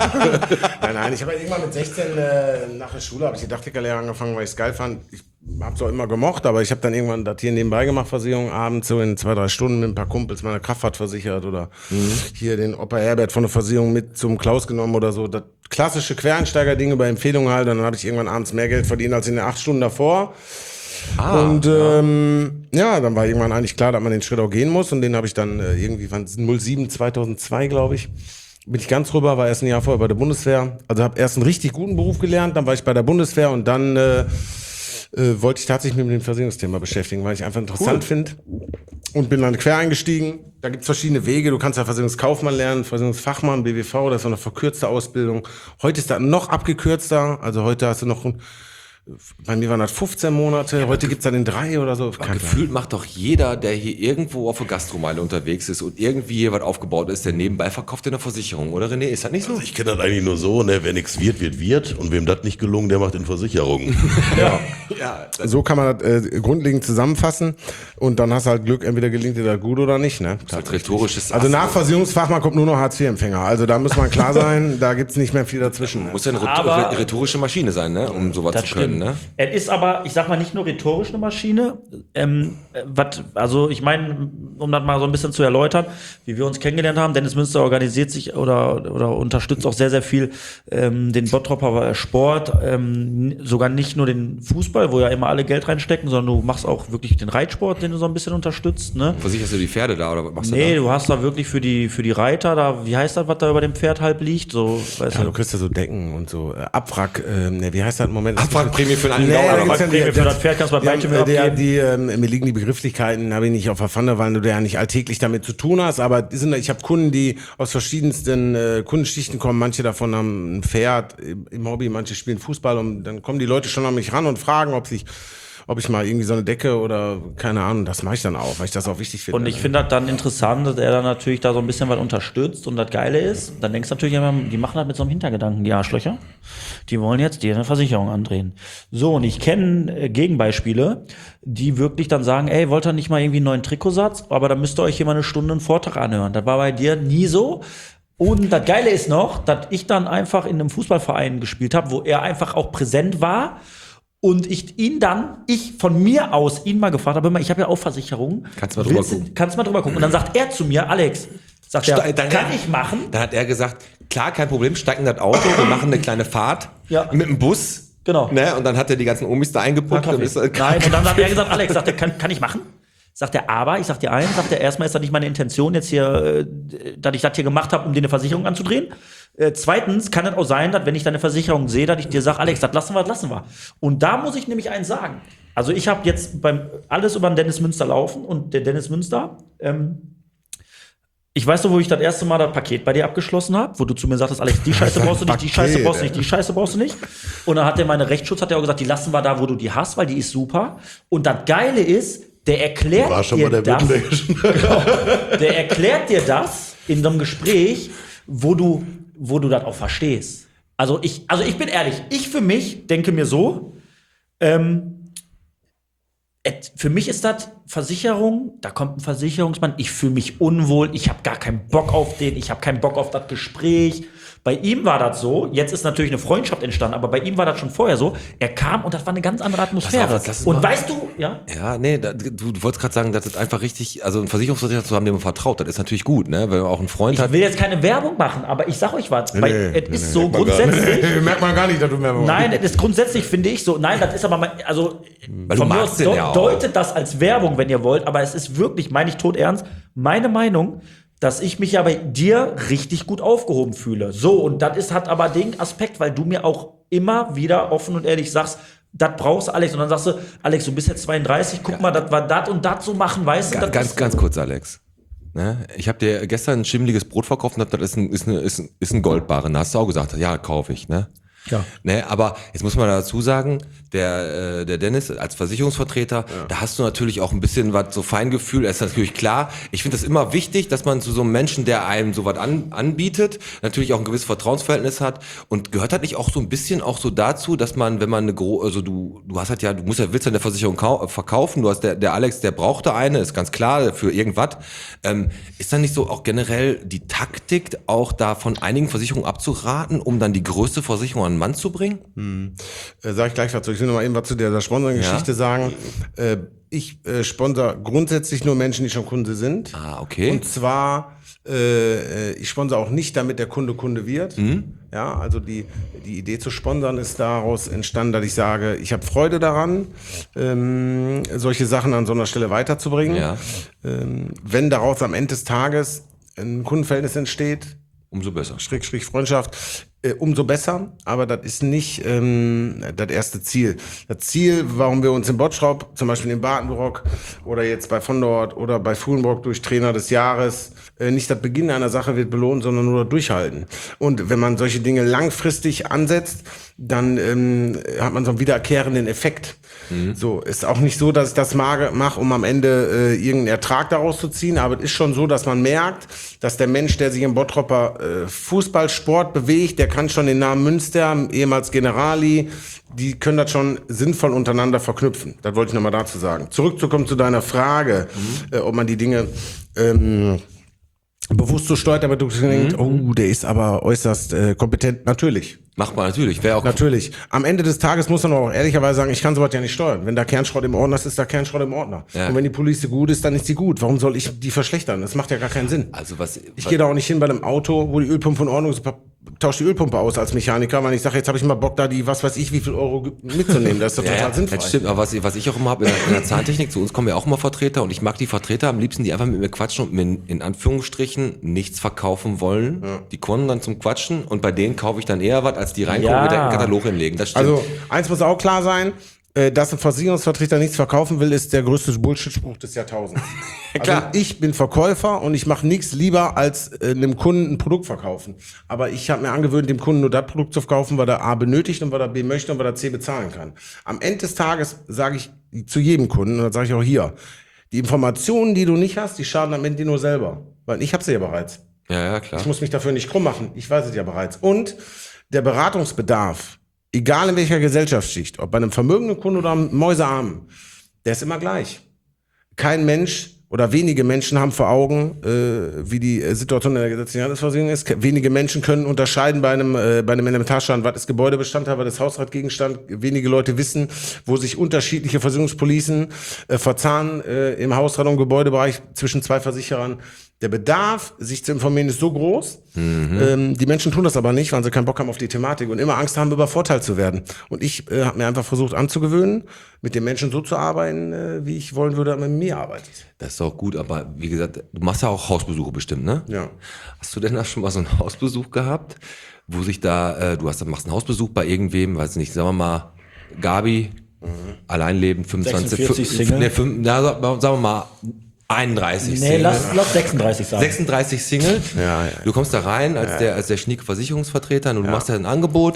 Nein, nein, ich habe irgendwann mit sechzehn äh, nach der Schule habe ich die Dachdeckerlehre angefangen, weil ich es geil fand. Ich habe es auch immer gemocht, aber ich habe dann irgendwann das hier nebenbei gemacht, Versicherung, abends so in zwei, drei Stunden mit ein paar Kumpels meine Kraftfahrt versichert oder hier den Opa Herbert von der Versicherung mit zum Klaus genommen oder so. Das klassische Quereinsteiger-Ding über Empfehlung halt. Und dann habe ich irgendwann abends mehr Geld verdient als in den acht Stunden davor. Ah, Und ähm, ja, dann war irgendwann eigentlich klar, dass man den Schritt auch gehen muss. Und den habe ich dann äh, irgendwie, wann null sieben zweitausendzwei, glaube ich, bin ich ganz rüber, war erst ein Jahr vorher bei der Bundeswehr. Also habe erst einen richtig guten Beruf gelernt, dann war ich bei der Bundeswehr und dann äh, äh, wollte ich tatsächlich mit dem Versicherungsthema beschäftigen, weil ich einfach interessant finde. Und bin dann quer eingestiegen. Da gibt's verschiedene Wege. Du kannst ja Versicherungskaufmann lernen, Versicherungsfachmann, B W V, das ist so eine verkürzte Ausbildung. Heute ist das noch abgekürzter. Also heute hast du noch ein Bei mir waren das fünfzehn Monate, heute gibt's dann in drei oder so. Aber Kein gefühlt macht doch jeder, der hier irgendwo auf der Gastromeile unterwegs ist und irgendwie hier was aufgebaut ist, der nebenbei verkauft in der Versicherung, oder René? Ist das nicht so? Also ich kenne das eigentlich nur so, ne? Wer nichts wird, wird, wird. Und wem das nicht gelungen, der macht in Versicherungen. Ja, So kann man das äh, grundlegend zusammenfassen und dann hast du halt Glück, entweder gelingt dir das gut oder nicht. Ne? das ist halt rhetorisches Also Ass. nach Versicherungsfachmann kommt nur noch Hartz vier Empfänger. Also da muss man klar sein, da gibt's nicht mehr viel dazwischen. Ne? Muss ja eine rhet- Aber- rhetorische Maschine sein, ne? Um sowas Das zu können, stimmt. ne? Es ist aber, ich sag mal, nicht nur rhetorisch eine Maschine. Ähm, äh, wat, also ich meine, um das mal so ein bisschen zu erläutern, wie wir uns kennengelernt haben, Dennis Münster organisiert sich oder, oder unterstützt auch sehr, sehr viel ähm, den Bottropper Sport, ähm, sogar nicht nur den Fußball, wo ja immer alle Geld reinstecken, sondern du machst auch wirklich den Reitsport, den du so ein bisschen unterstützt. Ne? Versicherst du die Pferde da oder was machst Nee, du du hast da wirklich für die, für die Reiter, da, wie heißt das, was da über dem Pferd halb liegt? So, weißt Ja, du. du kriegst ja so Decken und so äh, Abwrack, äh, ne, wie heißt das im Moment? da? Abwrackprämie für einen Nee, Dauer, da oder gibt's was? ja die- Prämie für das Pferd kannst du bei Ja, weitem äh, der, abgeben. die, ähm, mir liegen die Begrifflichkeiten, habe ich nicht auf der Pfanne, weil du ja nicht alltäglich damit zu tun hast, aber die sind, ich habe Kunden, die aus verschiedensten äh, Kundenschichten kommen, manche davon haben ein Pferd im, im Hobby, manche spielen Fußball und dann kommen die Leute schon an mich ran und fragen, ob sich ob ich mal irgendwie so eine Decke oder keine Ahnung, das mache ich dann auch, weil ich das auch wichtig finde. Und ich finde das dann interessant, dass er dann natürlich da so ein bisschen was unterstützt und das Geile ist, dann denkst du natürlich immer, die machen das mit so einem Hintergedanken, die Arschlöcher. Die wollen jetzt dir eine Versicherung andrehen. So, und ich kenne äh, Gegenbeispiele, die wirklich dann sagen, ey, wollt ihr nicht mal irgendwie einen neuen Trikotsatz? Aber dann müsst ihr euch hier mal eine Stunde einen Vortrag anhören. Das war bei dir nie so. Und das Geile ist noch, dass ich dann einfach in einem Fußballverein gespielt habe, wo er einfach auch präsent war. Und ich ihn dann, ich von mir aus ihn mal gefragt habe, ich habe ja auch Versicherungen. Kannst du mal drüber Willst du- gucken? Kannst du mal drüber gucken. Und dann sagt er zu mir, Alex, sagt er, Ste- dann- kann ich machen? Dann hat er gesagt, klar, kein Problem, steig in das Auto, wir machen eine kleine Fahrt Ja. mit dem Bus. Genau. Ne? Und dann hat er die ganzen Omis da eingepackt. Kaffee. Und ist, äh, Nein, und dann hat er gesagt, Alex, sagt er, kann, kann ich machen? Sagt er, aber, ich sag dir eins, sagt er, erstmal ist das nicht meine Intention, jetzt hier, äh, dass ich das hier gemacht habe, um dir eine Versicherung anzudrehen. Äh, zweitens kann es auch sein, dass wenn ich deine Versicherung sehe, dass ich dir sage, Alex, das lassen wir, das lassen wir. Und da muss ich nämlich eins sagen. Also ich habe jetzt beim alles über den Dennis Münster laufen und der Dennis Münster, ähm, ich weiß noch, wo ich das erste Mal das Paket bei dir abgeschlossen habe, wo du zu mir sagtest, Alex, die Scheiße brauchst du nicht, die Scheiße Paket, brauchst du nicht, die Scheiße brauchst du nicht. Und dann hat der meine Rechtsschutz, hat er auch gesagt, die lassen wir da, wo du die hast, weil die ist super. Und das Geile ist, der erklärt War schon dir mal der das, Württembergischen. der erklärt dir das in so einem Gespräch, wo du, wo du das auch verstehst. Also ich, also ich bin ehrlich, ich für mich denke mir so, Ähm, et, für mich ist das Versicherung, da kommt ein Versicherungsmann, ich fühle mich unwohl, ich habe gar keinen Bock auf den, ich habe keinen Bock auf das Gespräch. Bei ihm war das so, jetzt ist natürlich eine Freundschaft entstanden, aber bei ihm war das schon vorher so, er kam und das war eine ganz andere Atmosphäre. Pass auf, lass es und mal- weißt du, ja? Ja, nee, da, du, du wolltest gerade sagen, das ist einfach richtig, also einen Versicherungsversicherer zu haben, dem man vertraut, das ist natürlich gut, ne, weil man auch einen Freund Ich hat. will jetzt keine Werbung machen, aber ich sag euch was, bei, Nee, es nee, ist nee, so merkt man gar grundsätzlich, Merkt man gar nicht, dass du mehr brauchst. nein, es ist grundsätzlich, finde ich so, nein, das ist aber, mein, also, Weil du von mir magst aus den deut- ja auch. deutet das als Werbung, wenn ihr wollt, aber es ist wirklich, meine ich tot ernst, meine Meinung, dass ich mich ja bei dir richtig gut aufgehoben fühle. So, und das ist, hat aber den Aspekt, weil du mir auch immer wieder offen und ehrlich sagst, das brauchst du, Alex. Und dann sagst du, Alex, du bist jetzt zweiunddreißig, guck mal, das war das und das so machen, weißt du? Ga- das Ganz, ist- ganz kurz, Alex. Ne? Ich habe dir gestern ein schimmeliges Brot verkauft und hab, das ist ein, ist, eine, ist, ein, ist ein Goldbarren. Da hast du auch gesagt, ja, kaufe ich, ne? Ja. Ne, aber jetzt muss man dazu sagen, der, äh, der Dennis als Versicherungsvertreter, da hast du natürlich auch ein bisschen was so Feingefühl. Es ist natürlich klar, ich finde das immer wichtig, dass man zu so einem Menschen, der einem sowas an, anbietet, natürlich auch ein gewisses Vertrauensverhältnis hat. Und gehört halt nicht auch so ein bisschen auch so dazu, dass man, wenn man eine gro also du, du hast halt ja, du musst ja, willst ja eine Versicherung kau- verkaufen, du hast der, der Alex, der brauchte eine, ist ganz klar, für irgendwas. Ähm, ist dann nicht so auch generell die Taktik, auch da von einigen Versicherungen abzuraten, um dann die größte Versicherung an den Mann zu bringen? Äh, sag ich gleich was zu. Ich will noch mal eben was zu der, der Sponsoring-Geschichte Ja. sagen. Äh, ich äh, sponsor grundsätzlich nur Menschen, die schon Kunde sind. Ah, okay. Und zwar, äh, äh, ich sponsor auch nicht, damit der Kunde Kunde wird. Mhm. Ja, also die, die Idee zu sponsern ist daraus entstanden, dass ich sage, ich habe Freude daran, ähm, solche Sachen an so einer Stelle weiterzubringen. Ja. Ähm, wenn daraus am Ende des Tages ein Kundenverhältnis entsteht, Umso besser. Schräg, Schräg, Freundschaft, äh, umso besser, aber das ist nicht ähm, das erste Ziel. Das Ziel, warum wir uns im Botschraup, zum Beispiel in Badenbrock oder jetzt bei von dort oder bei Fuhlenbrock durch Trainer des Jahres, äh, nicht das Beginn einer Sache wird belohnt, sondern nur das Durchhalten. Und wenn man solche Dinge langfristig ansetzt, dann ähm, hat man so einen wiederkehrenden Effekt. So, ist auch nicht so, dass ich das mache, um am Ende äh, irgendeinen Ertrag daraus zu ziehen, aber es ist schon so, dass man merkt, dass der Mensch, der sich im Bottropper äh, Fußballsport bewegt, der kann schon den Namen Münster, ehemals Generali, die können das schon sinnvoll untereinander verknüpfen. Das wollte ich nochmal dazu sagen. Zurückzukommen zu deiner Frage, äh, ob man die Dinge ähm, bewusst so steuert, damit du denkst, oh, der ist aber äußerst äh, kompetent. Natürlich. Macht man natürlich. Wäre auch Natürlich. Am Ende des Tages muss man auch ehrlicherweise sagen, ich kann sowas ja nicht steuern. Wenn da Kernschrott im Ordner ist, ist da Kernschrott im Ordner. Ja. Und wenn die Polizei gut ist, dann ist die gut. Warum soll ich die verschlechtern? Das macht ja gar keinen Sinn. Also was Ich gehe da auch nicht hin bei einem Auto, wo die Ölpumpe in Ordnung ist, tausche die Ölpumpe aus als Mechaniker, weil ich sage, jetzt habe ich mal Bock, da die, was weiß ich, wie viel Euro mitzunehmen. Das ist doch ja, total ja, sinnvoll. das stimmt, aber was, was ich auch immer habe in, der- in der Zahntechnik, zu uns kommen ja auch immer Vertreter und ich mag die Vertreter am liebsten, die einfach mit mir quatschen und mir in, in Anführungsstrichen nichts verkaufen wollen. Die kommen dann zum Quatschen und bei denen kaufe ich dann eher was, als die reinkommen Ja. und direkt einen Katalog hinlegen. Das stimmt. Also, eins muss auch klar sein, äh, dass ein Versicherungsvertreter nichts verkaufen will, ist der größte Bullshit-Spruch des Jahrtausends. Klar. Also ich bin Verkäufer und ich mache nichts lieber, als äh, einem Kunden ein Produkt verkaufen. Aber ich habe mir angewöhnt, dem Kunden nur das Produkt zu verkaufen, was er A benötigt und was er B möchte und was er C bezahlen kann. Am Ende des Tages sage ich zu jedem Kunden, und das sage ich auch hier, die Informationen, die du nicht hast, die schaden am Ende dir nur selber. Weil ich habe sie ja bereits. ja, ja, klar. Ich muss mich dafür nicht krumm machen. Ich weiß es ja bereits. Und der Beratungsbedarf, egal in welcher Gesellschaftsschicht, ob bei einem vermögenden Kunden oder einem Mäusearmen, der ist immer gleich. Kein Mensch oder wenige Menschen haben vor Augen, äh, wie die äh, Situation in der gesetzlichen Altersversicherung ist. Ke- Wenige Menschen können unterscheiden bei einem, äh, bei einem Elementarschaden, was ist Gebäudebestandteil, was ist Hausratgegenstand. Wenige Leute wissen, wo sich unterschiedliche Versicherungspolicen äh, verzahnen äh, im Hausrat- und Gebäudebereich zwischen zwei Versicherern. Der Bedarf, sich zu informieren, ist so groß. Ähm, die Menschen tun das aber nicht, weil sie keinen Bock haben auf die Thematik und immer Angst haben, übervorteilt zu werden. Und ich äh, habe mir einfach versucht anzugewöhnen, mit den Menschen so zu arbeiten, äh, wie ich wollen würde, dass man mit mir arbeitet. Das ist auch gut, aber wie gesagt, du machst ja auch Hausbesuche bestimmt, ne? Ja. Hast du denn da schon mal so einen Hausbesuch gehabt, wo sich da, äh, du hast, machst einen Hausbesuch bei irgendwem, weiß nicht, sagen wir mal, Gabi, alleinlebend, fünfundzwanzig, sechsundvierzig fün- Single. Ne, fünf, na, sagen wir mal, einunddreißig Nee, Single. lass, lass sechsunddreißig sagen. sechsunddreißig Single. Ja, ja. Du kommst da rein als der als der schnieke Versicherungsvertreter und du machst ja ein Angebot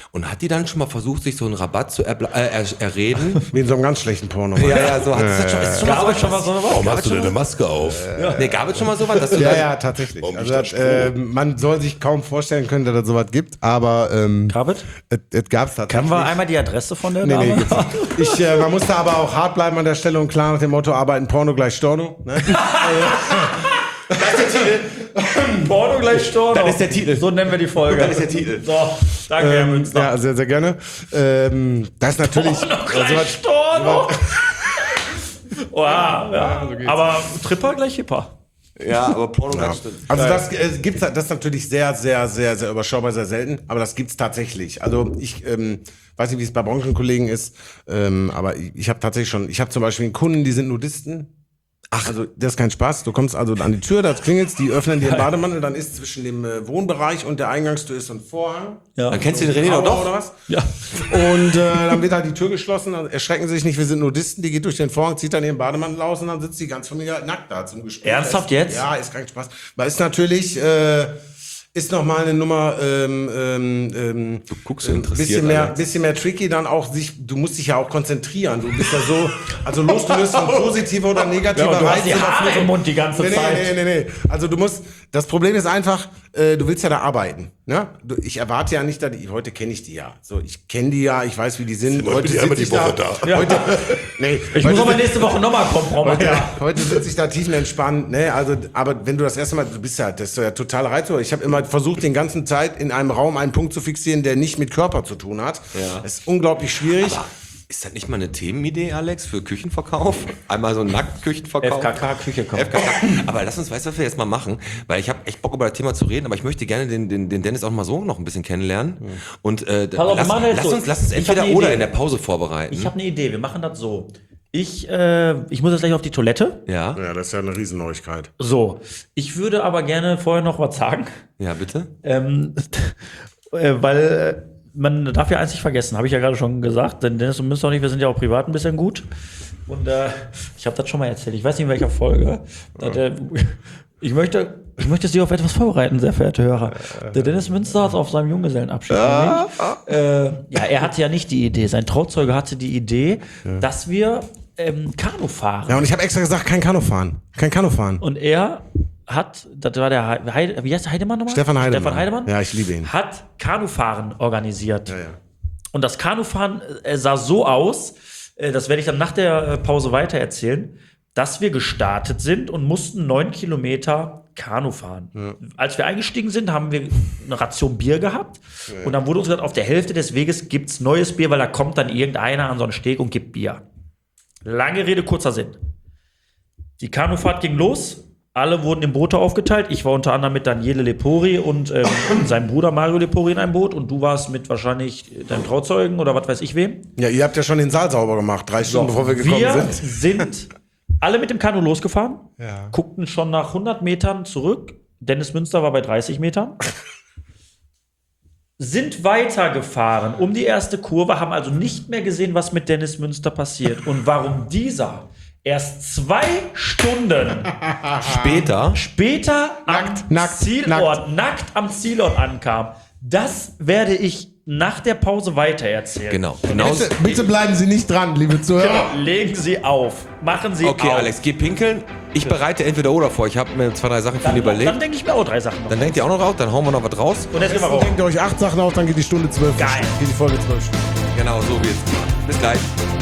Und hat die dann schon mal versucht, sich so einen Rabatt zu erbla- äh, er erreden? Wie in so einem ganz schlechten Porno. ja, ja, so. Hat es schon, ist schon mal so schon mal so eine Warum hast du denn eine Maske auf? Nee, gab es schon mal sowas, dass du Ja, da- ja, tatsächlich. Warum Also, nicht das, das äh, man soll sich kaum vorstellen können, dass es sowas gibt, aber ähm, David? es es gab es tatsächlich. Können wir einmal die Adresse von der Nee, Dame? nee, gibt's nicht. Ich, äh, man musste aber auch hart bleiben an der Stelle und klar nach dem Motto, arbeiten Porno gleich Storno. Ne? Porno gleich Storno. Das ist der Titel. So nennen wir die Folge. Das ist der Titel. So, danke, Herr ähm, Münster. ja, sehr, sehr gerne. Ähm, das ist natürlich. Porno äh, gleich sowas- Storno. Oh, ja, ja. so geht's. Aber Tripper gleich Hipper. Ja, aber Porno Ja. ganz stimmt. Also das äh, gibt's, das ist natürlich sehr, sehr, sehr, sehr überschaubar, sehr selten, aber das gibt's tatsächlich. Also ich ähm, weiß nicht, wie es bei Branchenkollegen ist, ähm, aber ich, ich habe tatsächlich schon, ich habe zum Beispiel einen Kunden, die sind Nudisten. Ach, also das ist kein Spaß. Du kommst also an die Tür, da klingelt's, die öffnen dir den Bademantel, dann ist zwischen dem äh, Wohnbereich und der Eingangstür ist so ein Vorhang. Ja. Dann kennst du den René doch Mauer doch. oder was? Ja. Und äh, dann wird halt die Tür geschlossen, dann erschrecken sie sich nicht, wir sind Nudisten, die geht durch den Vorhang, zieht dann ihren Bademantel aus und dann sitzt die ganze Familie halt nackt da zum Gespräch. Ernsthaft jetzt? Ja, ist kein Spaß. Weil ist natürlich, äh, ist nochmal eine Nummer, ähm, ähm, ähm, Du guckst so ein interessiert. bisschen mehr, Alex. bisschen mehr tricky, dann auch sich, du musst dich ja auch konzentrieren. Du bist ja so, also losgelöst von positiver oder negativer Ja, und du hast die Reize Haare dafür. im Mund die ganze nee, Zeit. Nee, nee, nee, nee. Also du musst, das Problem ist einfach, äh, du willst ja da arbeiten. Ne? Du, ich erwarte ja nicht, dass die, heute kenne ich die ja. So, ich kenne die ja, ich weiß, wie die sind. Heute bin ich einmal sitz die Woche da. Heute, nee, Ich heute muss aber sitz- nächste Woche nochmal kommen, Frau Heute, Meier. heute sitze ich da tiefenentspannt, ne? Also, aber wenn du das erste Mal, du bist ja, das ist ja total reizvoll. Ich habe immer versucht, den ganzen Zeit in einem Raum einen Punkt zu fixieren, der nicht mit Körper zu tun hat. Ja. Das ist unglaublich schwierig. Aber ist das nicht mal eine Themenidee, Alex, für Küchenverkauf? Einmal so ein Nacktküchenverkauf? F K K Küchenverkauf. F K K. Aber lass uns, weißt du, was wir jetzt mal machen? Weil ich habe echt Bock, über das Thema zu reden, aber ich möchte gerne den, den, den Dennis auch mal so noch ein bisschen kennenlernen. Und äh, Pass auf, wir lass, machen das lass so. uns, lass uns Ich hab entweder eine oder Idee. in der Pause vorbereiten. Ich habe eine Idee, wir machen das so. Ich, äh, ich muss jetzt gleich auf die Toilette. ja, Ja, das ist ja eine Riesenneuigkeit. So, ich würde aber gerne vorher noch was sagen. ja, bitte. Ähm, äh, weil äh, man darf ja eins nicht vergessen, habe ich ja gerade schon gesagt, denn Dennis und Münster und ich, wir sind ja auch privat ein bisschen gut. Und äh, ich habe das schon mal erzählt, ich weiß nicht in welcher Folge. Dass, äh, ich möchte, ich möchte Sie auf etwas vorbereiten, sehr verehrte Hörer. Der Dennis Münster hat auf seinem Junggesellenabschied. Ja, äh, ja, er hatte ja nicht die Idee, sein Trauzeuge hatte die Idee, dass wir ähm, Kanu fahren. Ja, und ich habe extra gesagt, kein Kanu fahren. Kein Kanu fahren. Und er hat, das war der Heide, wie heißt der Heidemann nochmal? Stefan Heidemann. Stefan Heidemann? Ja, ich liebe ihn. Hat Kanufahren organisiert. Ja, ja. Und das Kanufahren äh, sah so aus, äh, das werde ich dann nach der äh, Pause weiter erzählen, dass wir gestartet sind und mussten neun Kilometer Kanu fahren. Ja. Als wir eingestiegen sind, haben wir eine Ration Bier gehabt. Ja. Und dann wurde uns gesagt, auf der Hälfte des Weges gibt es neues Bier, weil da kommt dann irgendeiner an so einen Steg und gibt Bier. Lange Rede, kurzer Sinn. Die Kanufahrt ging los. Alle wurden in Boote aufgeteilt. Ich war unter anderem mit Daniele Lepori und ähm, seinem Bruder Mario Lepori in einem Boot. Und du warst mit wahrscheinlich deinem Trauzeugen oder was weiß ich wem. Ja, ihr habt ja schon den Saal sauber gemacht, drei Stunden bevor wir gekommen Wir sind. sind alle mit dem Kanu losgefahren, Ja. guckten schon nach hundert Metern zurück. Dennis Münster war bei dreißig Metern. Sind weitergefahren um die erste Kurve, haben also nicht mehr gesehen, was mit Dennis Münster passiert. Und warum dieser erst zwei Stunden Später. später Nackt, am nackt, Zielort, nackt. am Zielort ankam, das werde ich nach der Pause weiter erzählen. Genau. genau. Bitte, bitte bleiben Sie nicht dran, liebe Zuhörer. Genau. Legen Sie auf. Machen Sie Okay, auf. Alex, geh pinkeln. Ich bereite entweder oder vor. Ich habe mir zwei, drei Sachen für ihn Dann, überlegt. dann denke ich mir auch drei Sachen noch. Dann denkt ihr auch noch raus, dann hauen wir noch was raus. Und jetzt gehen wir Dann raus. denkt ihr euch acht Sachen auf, dann geht die Stunde zwölf. Geil. Geht die Folge zwölf. Genau, so wird's. Bis gleich.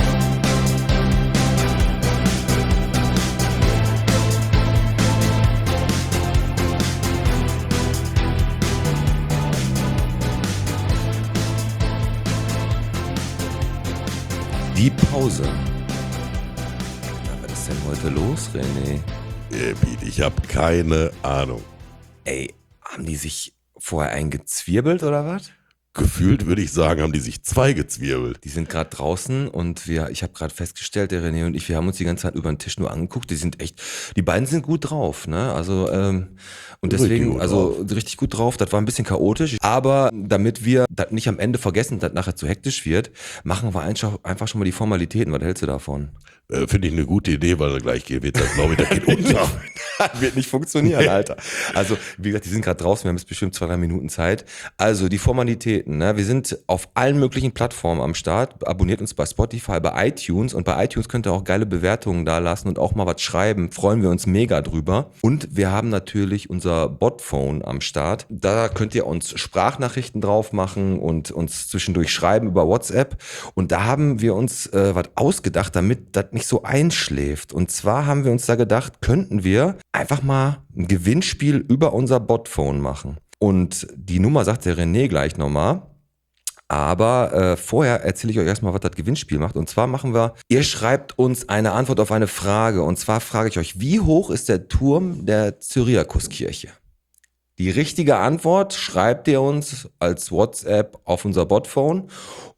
Die Pause. Na, was ist denn heute los, René? Äh, Piet, ich habe keine Ahnung. Ey, haben die sich vorher eingezwirbelt oder was? Gefühlt würde ich sagen, haben die sich zwei gezwirbelt. Die sind gerade draußen und wir, ich habe gerade festgestellt, der René und ich, wir haben uns die ganze Zeit über den Tisch nur angeguckt. Die sind echt, die beiden sind gut drauf, ne? Also ähm, und Richtig deswegen, gut also richtig gut drauf. Das war ein bisschen chaotisch, aber damit wir das nicht am Ende vergessen, dass nachher zu hektisch wird, machen wir einfach, einfach schon mal die Formalitäten. Was hältst du davon? Äh, Finde ich eine gute Idee, weil gleich geht, wird das, glaube ich, das geht unter. Wird nicht funktionieren, Alter. Also, wie gesagt, die sind gerade draußen, wir haben jetzt bestimmt zwei, drei Minuten Zeit. Also, die Formalitäten. treten. Ne? Wir sind auf allen möglichen Plattformen am Start. Abonniert uns bei Spotify, bei iTunes. Und bei iTunes könnt ihr auch geile Bewertungen da lassen und auch mal was schreiben. Freuen wir uns mega drüber. Und wir haben natürlich unser Botphone am Start. Da könnt ihr uns Sprachnachrichten drauf machen und uns zwischendurch schreiben über WhatsApp. Und da haben wir uns äh, was ausgedacht, damit das nicht so einschläft. Und zwar haben wir uns da gedacht, könnten wir einfach mal ein Gewinnspiel über unser Botphone machen. Und die Nummer sagt der René gleich nochmal. Aber äh, vorher erzähle ich euch erstmal, was das Gewinnspiel macht. Und zwar machen wir, ihr schreibt uns eine Antwort auf eine Frage. Und zwar frage ich euch, wie hoch ist der Turm der Cyriakuskirche? Die richtige Antwort schreibt ihr uns als WhatsApp auf unser Botphone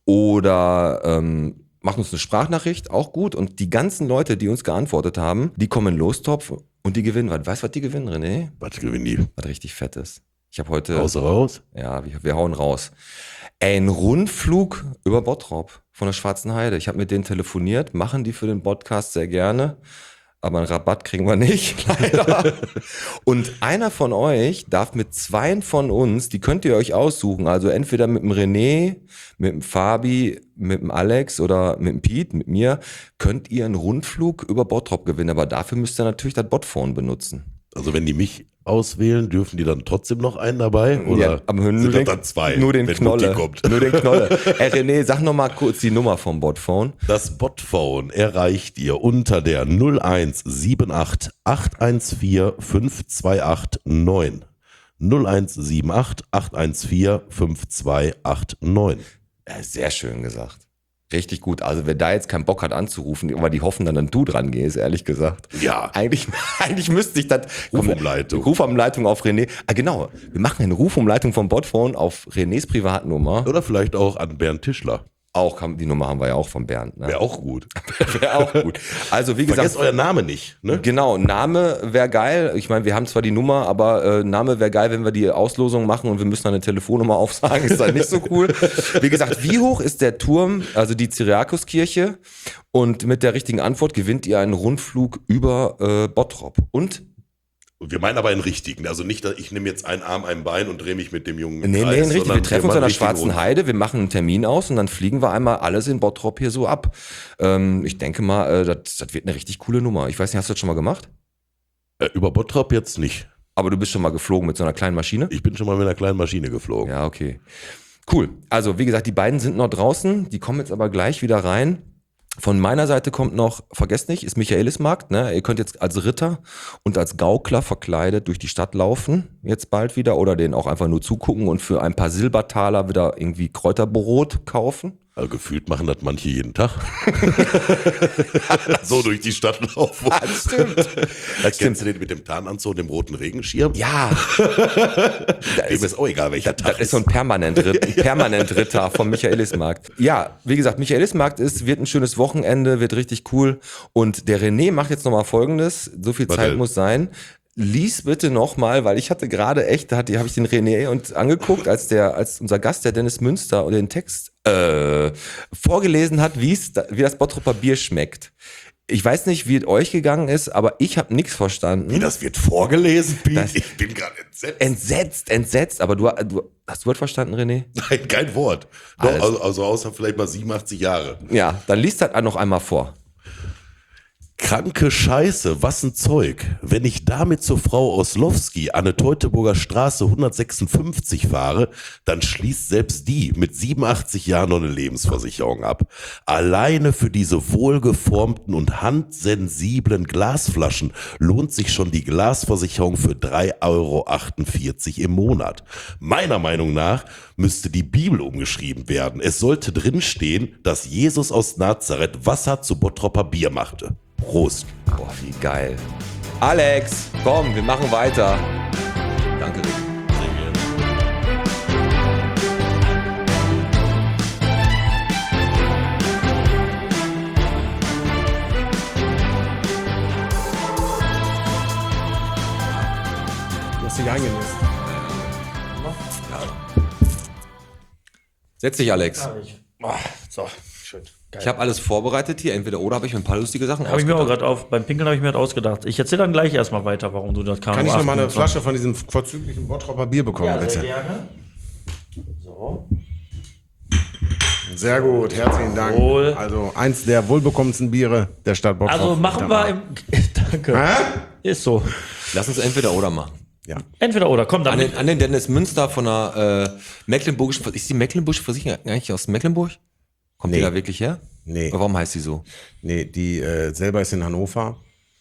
oder ähm, macht uns eine Sprachnachricht, auch gut. Und die ganzen Leute, die uns geantwortet haben, die kommen in den Lostopf und die gewinnen was. Weißt du, was die gewinnen, René? Was gewinnen die? Was richtig Fettes. Ich habe heute... Raus, raus? Ja, wir, wir hauen raus. Ein Rundflug über Bottrop von der Schwarzen Heide. Ich habe mit denen telefoniert, machen die für den Podcast sehr gerne. Aber einen Rabatt kriegen wir nicht, leider. Und einer von euch darf mit zweien von uns, die könnt ihr euch aussuchen, also entweder mit dem René, mit dem Fabi, mit dem Alex oder mit dem Pete, mit mir, könnt ihr einen Rundflug über Bottrop gewinnen. Aber dafür müsst ihr natürlich das Botphone benutzen. Also wenn die mich auswählen, dürfen die dann trotzdem noch einen dabei? Oder ja, aber nur sind den, das dann zwei, nur den wenn Knolle. Mutti kommt? Nur den Knolle. Hey René, sag noch mal kurz die Nummer vom Botphone. Das Botphone erreicht ihr unter der null eins sieben acht acht eins vier fünf zwei acht neun. null eins sieben acht acht eins vier fünf zwei acht neun. Ja, sehr schön gesagt. Richtig gut. Also wer da jetzt keinen Bock hat anzurufen, aber die hoffen dann, dass du dran gehst, ehrlich gesagt. Ja. Eigentlich, eigentlich müsste ich das... Rufumleitung. Rufumleitung auf René. Ah genau, wir machen eine Rufumleitung vom Botphone auf Renés Privatnummer. Oder vielleicht auch an Bernd Tischler. Auch, die Nummer haben wir ja auch von Bernd. Ne? Wäre auch gut. Wäre auch gut. Also wie gesagt... Vergesst euren Namen nicht. Ne? Genau, Name wäre geil. Ich meine, wir haben zwar die Nummer, aber äh, Name wäre geil, wenn wir die Auslosung machen und wir müssen eine Telefonnummer aufsagen. Ist halt nicht so cool. Wie gesagt, wie hoch ist der Turm, also die Cyriakuskirche? Und mit der richtigen Antwort gewinnt ihr einen Rundflug über äh, Bottrop. Und Wir meinen aber einen richtigen. Also nicht, ich nehme jetzt einen Arm, ein Bein und drehe mich mit dem Jungen. Nee, Kreis, nee, richtig. Wir treffen uns an der richtigen Schwarzen Rund. Heide, wir machen einen Termin aus und dann fliegen wir einmal alles in Bottrop hier so ab. Ähm, ich denke mal, äh, das, das wird eine richtig coole Nummer. Ich weiß nicht, hast du das schon mal gemacht? Äh, über Bottrop jetzt nicht. Aber du bist schon mal geflogen mit so einer kleinen Maschine? Ich bin schon mal mit einer kleinen Maschine geflogen. Ja, okay. Cool. Also, wie gesagt, die beiden sind noch draußen. Die kommen jetzt aber gleich wieder rein. Von meiner Seite kommt noch, vergesst nicht, ist Michaelismarkt. Ne? Ihr könnt jetzt als Ritter und als Gaukler verkleidet durch die Stadt laufen, jetzt bald wieder, oder denen auch einfach nur zugucken und für ein paar Silbertaler wieder irgendwie Kräuterbrot kaufen. Also gefühlt machen das manche jeden Tag. So durch die Stadt laufen. Ah, das stimmt. Das Kennst du den mit dem Tarnanzug und dem roten Regenschirm? Ja. Dem ist, ist auch egal, welcher Das, Tag das ist so ein Permanent-Ritter ein Permanent vom Michaelismarkt. Ja, wie gesagt, Michaelismarkt ist, wird ein schönes Wochenende, wird richtig cool. Und der René macht jetzt nochmal Folgendes, so viel Warte. Zeit muss sein. Lies bitte nochmal, weil ich hatte gerade echt, da habe ich den René und angeguckt, als der, als unser Gast, der Dennis Münster, den Text äh, vorgelesen hat, wie's, wie das Bottroper Bier schmeckt. Ich weiß nicht, wie es euch gegangen ist, aber ich habe nichts verstanden. Wie, das wird vorgelesen, Pete? Das- Ich bin gerade entsetzt. Entsetzt, entsetzt. Aber du, du hast du was verstanden, René? Nein, kein Wort. Doch, Alles. also, also außer vielleicht mal siebenundachtzig Jahre. Ja, dann liest das noch einmal vor. Kranke Scheiße, was ein Zeug. Wenn ich damit zur Frau Oslowski an der Teutoburger Straße hundertsechsundfünfzig fahre, dann schließt selbst die mit siebenundachtzig Jahren noch eine Lebensversicherung ab. Alleine für diese wohlgeformten und handsensiblen Glasflaschen lohnt sich schon die Glasversicherung für drei Euro achtundvierzig im Monat. Meiner Meinung nach müsste die Bibel umgeschrieben werden. Es sollte drinstehen, dass Jesus aus Nazareth Wasser zu Bottroper Bier machte. Prost. Boah, wie geil. Alex, komm, wir machen weiter. Danke, Rick. Du hast dich eingenässt. Setz dich, Alex. Oh, so, schön. Geil. Ich habe alles vorbereitet hier. Entweder oder habe ich mir ein paar lustige Sachen Habe ich mir auch ausgedacht. gerade auf, beim Pinkeln habe ich mir das ausgedacht. Ich erzähle dann gleich erstmal weiter, warum du das Kann ich noch mal eine Flasche von diesem vorzüglichen Bottroper Bier bekommen, Ja, bitte? sehr gerne. So. Sehr gut, herzlichen Dank. Wohl. Also eins der wohlbekommensten Biere der Stadt Bottrop. Also machen wir im. Danke. Hä? Ist so. Lass uns entweder oder machen. Ja. Entweder oder. Komm, dann. An den, an den Dennis Münster von der äh, Mecklenburgischen Versicherung. Ist die Mecklenburgische Versicherung eigentlich aus Mecklenburg? Kommt Nee. die da wirklich her? Nee. Aber warum heißt sie so? Nee, die äh, selber ist in Hannover.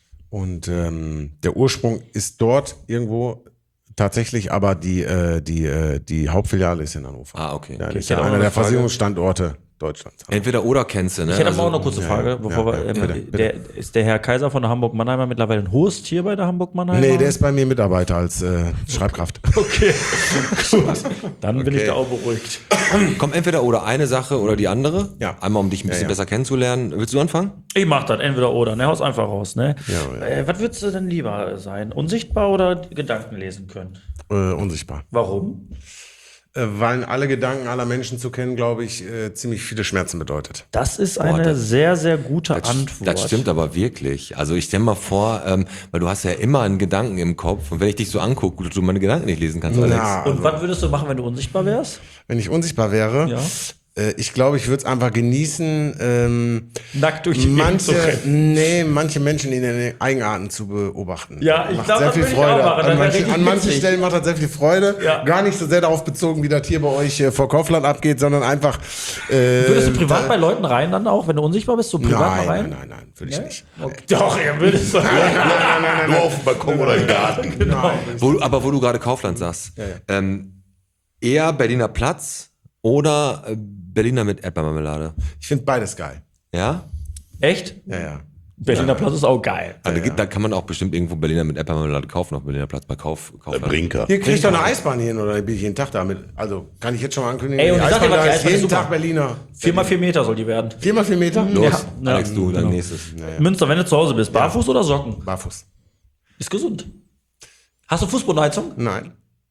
Und ähm, der Ursprung ist dort irgendwo tatsächlich, aber die, äh, die, äh, die Hauptfiliale ist in Hannover. Ah, okay. Ja, Okay, ist ich hätte ja auch einer noch der eine Frage. Versicherungsstandorte Deutschlands. Entweder oder kennst du, ne? Ich hätte aber Also- auch noch kurze ja, Frage, ja, bevor ja, wir. ja, ähm, bitte, bitte. Der, ist der Herr Kaiser von der Hamburg-Mannheimer mittlerweile ein Host hier bei der Hamburg-Mannheimer? Nee, der ist bei mir Mitarbeiter als äh, Schreibkraft. Okay, gut. Dann bin ich da auch beruhigt. Komm, entweder oder eine Sache oder die andere. Ja. Einmal, um dich ein bisschen ja. besser kennenzulernen. Willst du anfangen? Ich mach das, entweder oder, ne? Haus einfach raus, ne? Ja, ja. Äh, was würdest du denn lieber sein? Unsichtbar oder Gedanken lesen können? Äh, unsichtbar. Warum? Äh, weil alle Gedanken aller Menschen zu kennen, glaube ich, äh, ziemlich viele Schmerzen bedeutet. Das ist eine das- sehr, sehr gute Das, Antwort. das stimmt aber wirklich. Also ich stell mal vor, ähm, weil du hast ja immer einen Gedanken im Kopf und wenn ich dich so angucke, du meine Gedanken nicht lesen kannst, Alex. Ja, Und also, was würdest du machen, wenn du unsichtbar wärst? wenn ich unsichtbar wäre, Ja. äh, ich glaube, ich würde es einfach genießen, ähm, Nackt durch die Gegend zu manche, rennen. nee, manche Menschen in den Eigenarten zu beobachten. Ja, ich Macht glaub, sehr das viel würde ich auch Freude. machen. Das An, wär manchen, richtig an manchen witzig. Stellen macht das sehr viel Freude. Ja. Gar nicht so sehr darauf bezogen, wie das hier bei euch äh, vor Kaufland abgeht, sondern einfach. Äh, Würdest du privat da- bei Leuten rein dann auch, wenn du unsichtbar bist, so privat Nein, mal rein? nein, nein, nein, würde ich Nee? nicht. Okay. Doch, er würde es sagen. Nur auf dem Balkon oder im Garten. Genau. Wo, du- aber wo du gerade Kaufland sagst, ähm, eher Berliner Platz oder äh, Berliner mit Erdbeermarmelade? Ich finde beides geil. Ja? Echt? Ja, ja. Berliner Platz ist auch geil. Also gibt- da kann man auch bestimmt irgendwo Berliner mit Erdbeermarmelade kaufen, auf Berliner Platz bei Kauf. Kaufland. Brinker. Hier kriegt ihr eine Eisbahn hin oder bin ich jeden Tag damit? Also kann ich jetzt schon mal ankündigen. Ey, und die ich sag dir Eisbahn was, da die ist Eisbahn ist jeden super. Tag Berliner. Vier mal vier Meter soll die werden. Vier mal vier Meter? Los, Ja. Alex, du, dann Genau. nächstes. Münster, wenn du zu Hause bist, barfuß oder Socken? Barfuß. Ist gesund. Hast du Fußbodenheizung? Nein.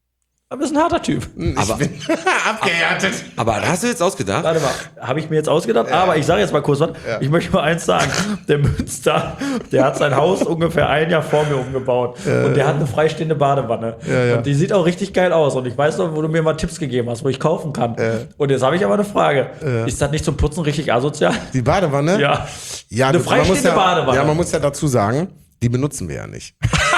Du bist ein harter Typ. Aber, Abgehärtet. aber hast du jetzt ausgedacht? Warte mal, habe ich mir jetzt ausgedacht, aber ich sage jetzt mal kurz was. Ich möchte mal eins sagen. Der Münster, der hat sein Haus ungefähr ein Jahr vor mir umgebaut. Und der hat eine freistehende Badewanne. ja. Und die sieht auch richtig geil aus. Und ich weiß noch, wo du mir mal Tipps gegeben hast, wo ich kaufen kann. Und jetzt habe ich aber eine Frage. Ist das nicht zum Putzen richtig asozial? Die Badewanne? Ja. Ja, Eine du- man muss freistehende ja, Badewanne. Ja, man muss ja dazu sagen, die benutzen wir ja nicht.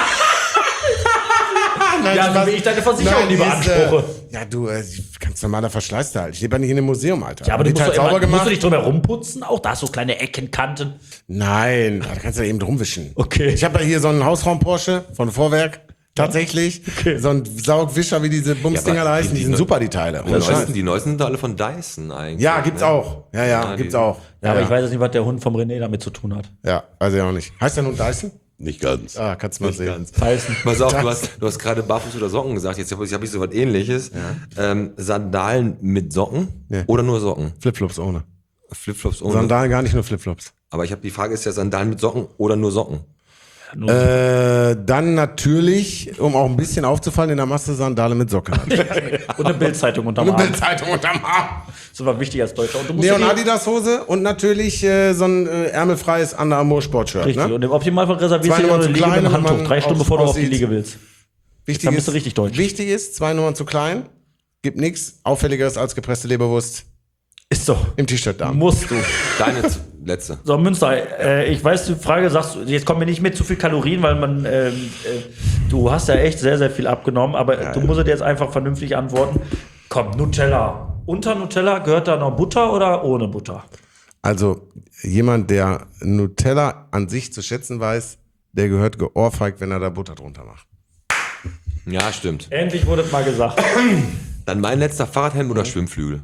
Nein, Ja, Spaß. wie ich deine Versicherung Nein, nie die ist, beanspruche. Äh, ja, du, äh, ganz normaler Verschleißteil. Ich lebe ja nicht in einem Museum, Alter. Ja, aber du Wird musst, halt doch sauber immer, musst gemacht. du nicht drum herum putzen? Auch da hast du kleine Ecken, Kanten. Nein, da kannst du ja eben drum wischen. Okay. Ich habe ja hier so einen Hausraum-Porsche von Vorwerk. Tatsächlich. Okay. So ein Saugwischer, wie diese Bumsdinger Ja, da aber heißen. die- Die die sind neu- super, die Teile. Die Ohne neuesten, Scheiß. die neuesten sind alle von Dyson eigentlich. Ja, gibt's ne? auch. Ja, ja, Ja, gibt's die- auch. Ja, aber ich weiß jetzt nicht, was der Hund vom René damit zu tun hat. Ja, weiß ich auch nicht. Heißt der nun Dyson? Nicht ganz. Ah, kannst du mal sehen. Tyson. Pass auf, du hast, du hast gerade Barfuß oder Socken gesagt. Jetzt habe ich, hab ich so was ähnliches. Ähm, Sandalen mit Socken Ja. oder nur Socken? Flipflops ohne. Flipflops ohne. Sandalen gar nicht nur Flipflops. Aber ich habe die Frage, ist ja Sandalen mit Socken oder nur Socken? Äh, dann natürlich, um auch ein bisschen aufzufallen, in der Masse Sandale mit Socke. Und eine Bildzeitung unterm Eine Arm. Bildzeitung unterm Arm. Das war wichtig als Deutscher. Und du musst Nee, und ja die- Adidas Hose und natürlich äh, so ein äh, ärmelfreies Under Armour Sportshirt. Richtig. Ne? Und im Optimalfall reservierst Zwei du dir Nummern eine zu Liege klein, mit dem wenn man Handtuch. Drei Stunden aus- bevor du auf die aussieht. Liege willst. Wichtig Dann bist ist, du richtig deutsch. Wichtig ist, zwei Nummern zu klein, gibt nichts Auffälligeres als gepresste Leberwurst Ist so. im T-Shirt da. Musst du. Deine z- letzte. So, Münster, äh, ich weiß, die Frage sagst du, jetzt kommen mir nicht mit zu viel Kalorien, weil man, ähm, äh, du hast ja echt sehr, sehr viel abgenommen, aber du musst jetzt einfach vernünftig antworten. Komm, Nutella. Unter Nutella gehört da noch Butter oder ohne Butter? Also jemand, der Nutella an sich zu schätzen weiß, der gehört geohrfeigt, wenn er da Butter drunter macht. Ja, stimmt. Endlich wurde es mal gesagt. Dann mein letzter Fahrradhelm oder Schwimmflügel?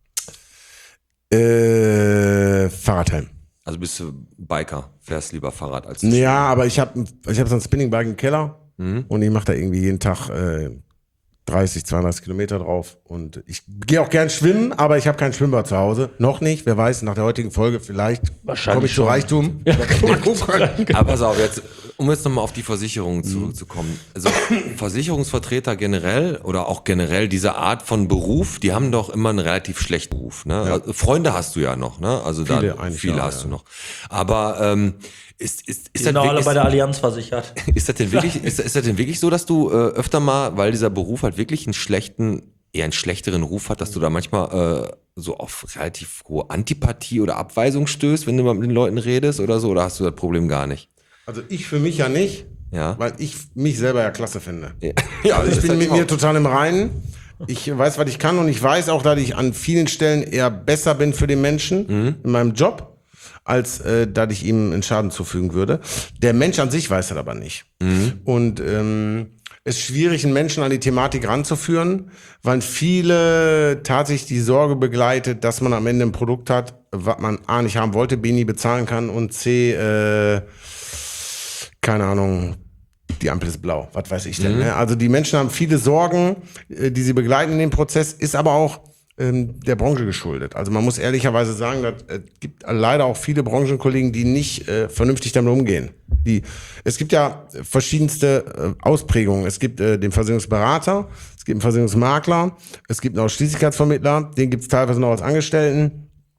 Äh, Fahrradhelm. Also bist du Biker, fährst lieber Fahrrad als Ja, aber ich habe ich hab so ein Spinningbike im Keller Mhm. und ich mache da irgendwie jeden Tag äh, dreißig, zweiunddreißig Kilometer drauf. Und ich gehe auch gern schwimmen, aber ich habe kein Schwimmbad zu Hause. Noch nicht, wer weiß, nach der heutigen Folge vielleicht Wahrscheinlich komme ich zu schon. Reichtum. Mal gucken. Aber pass auf, jetzt, um jetzt nochmal auf die Versicherung zurückzukommen. Also Versicherungsvertreter generell oder auch generell diese Art von Beruf, die haben doch immer einen relativ schlechten Beruf. Ne? Also Freunde hast du ja noch, ne? Also Viele da, eigentlich, viele ja, hast ja. du noch. Aber ähm, ist, ist, Die ist, sind das auch alle wirklich, bei der Allianz versichert. ist, das denn wirklich, ist, ist das denn wirklich so, dass du äh, öfter mal, weil dieser Beruf halt wirklich einen schlechten eher einen schlechteren Ruf hat, dass du da manchmal äh, so auf relativ hohe Antipathie oder Abweisung stößt, wenn du mal mit den Leuten redest oder so? Oder hast du das Problem gar nicht? Also ich für mich ja nicht, Ja. weil ich mich selber ja klasse finde. Ja, Also ich das bin sag mit auch. mir total im Reinen. Ich weiß, was ich kann und ich weiß auch, dass ich an vielen Stellen eher besser bin für den Menschen Mhm. in meinem Job, als äh, dass ich ihm einen Schaden zufügen würde. Der Mensch an sich weiß das aber nicht. Mhm. Und ähm, es ist schwierig, einen Menschen an die Thematik ranzuführen, weil viele tatsächlich die Sorge begleitet, dass man am Ende ein Produkt hat, was man A nicht haben wollte, B nie bezahlen kann und C, äh, keine Ahnung, die Ampel ist blau, was weiß ich denn. Ne? Also die Menschen haben viele Sorgen, äh, die sie begleiten in dem Prozess, ist aber auch ähm, der Branche geschuldet. Also man muss ehrlicherweise sagen, dass es äh, gibt leider auch viele Branchenkollegen, die nicht äh, vernünftig damit umgehen. Die, es gibt ja verschiedenste äh, Ausprägungen. Es gibt äh, den Versicherungsberater, es gibt einen Versicherungsmakler, es gibt einen Ausschließlichkeitsvermittler, den gibt es teilweise noch als Angestellten.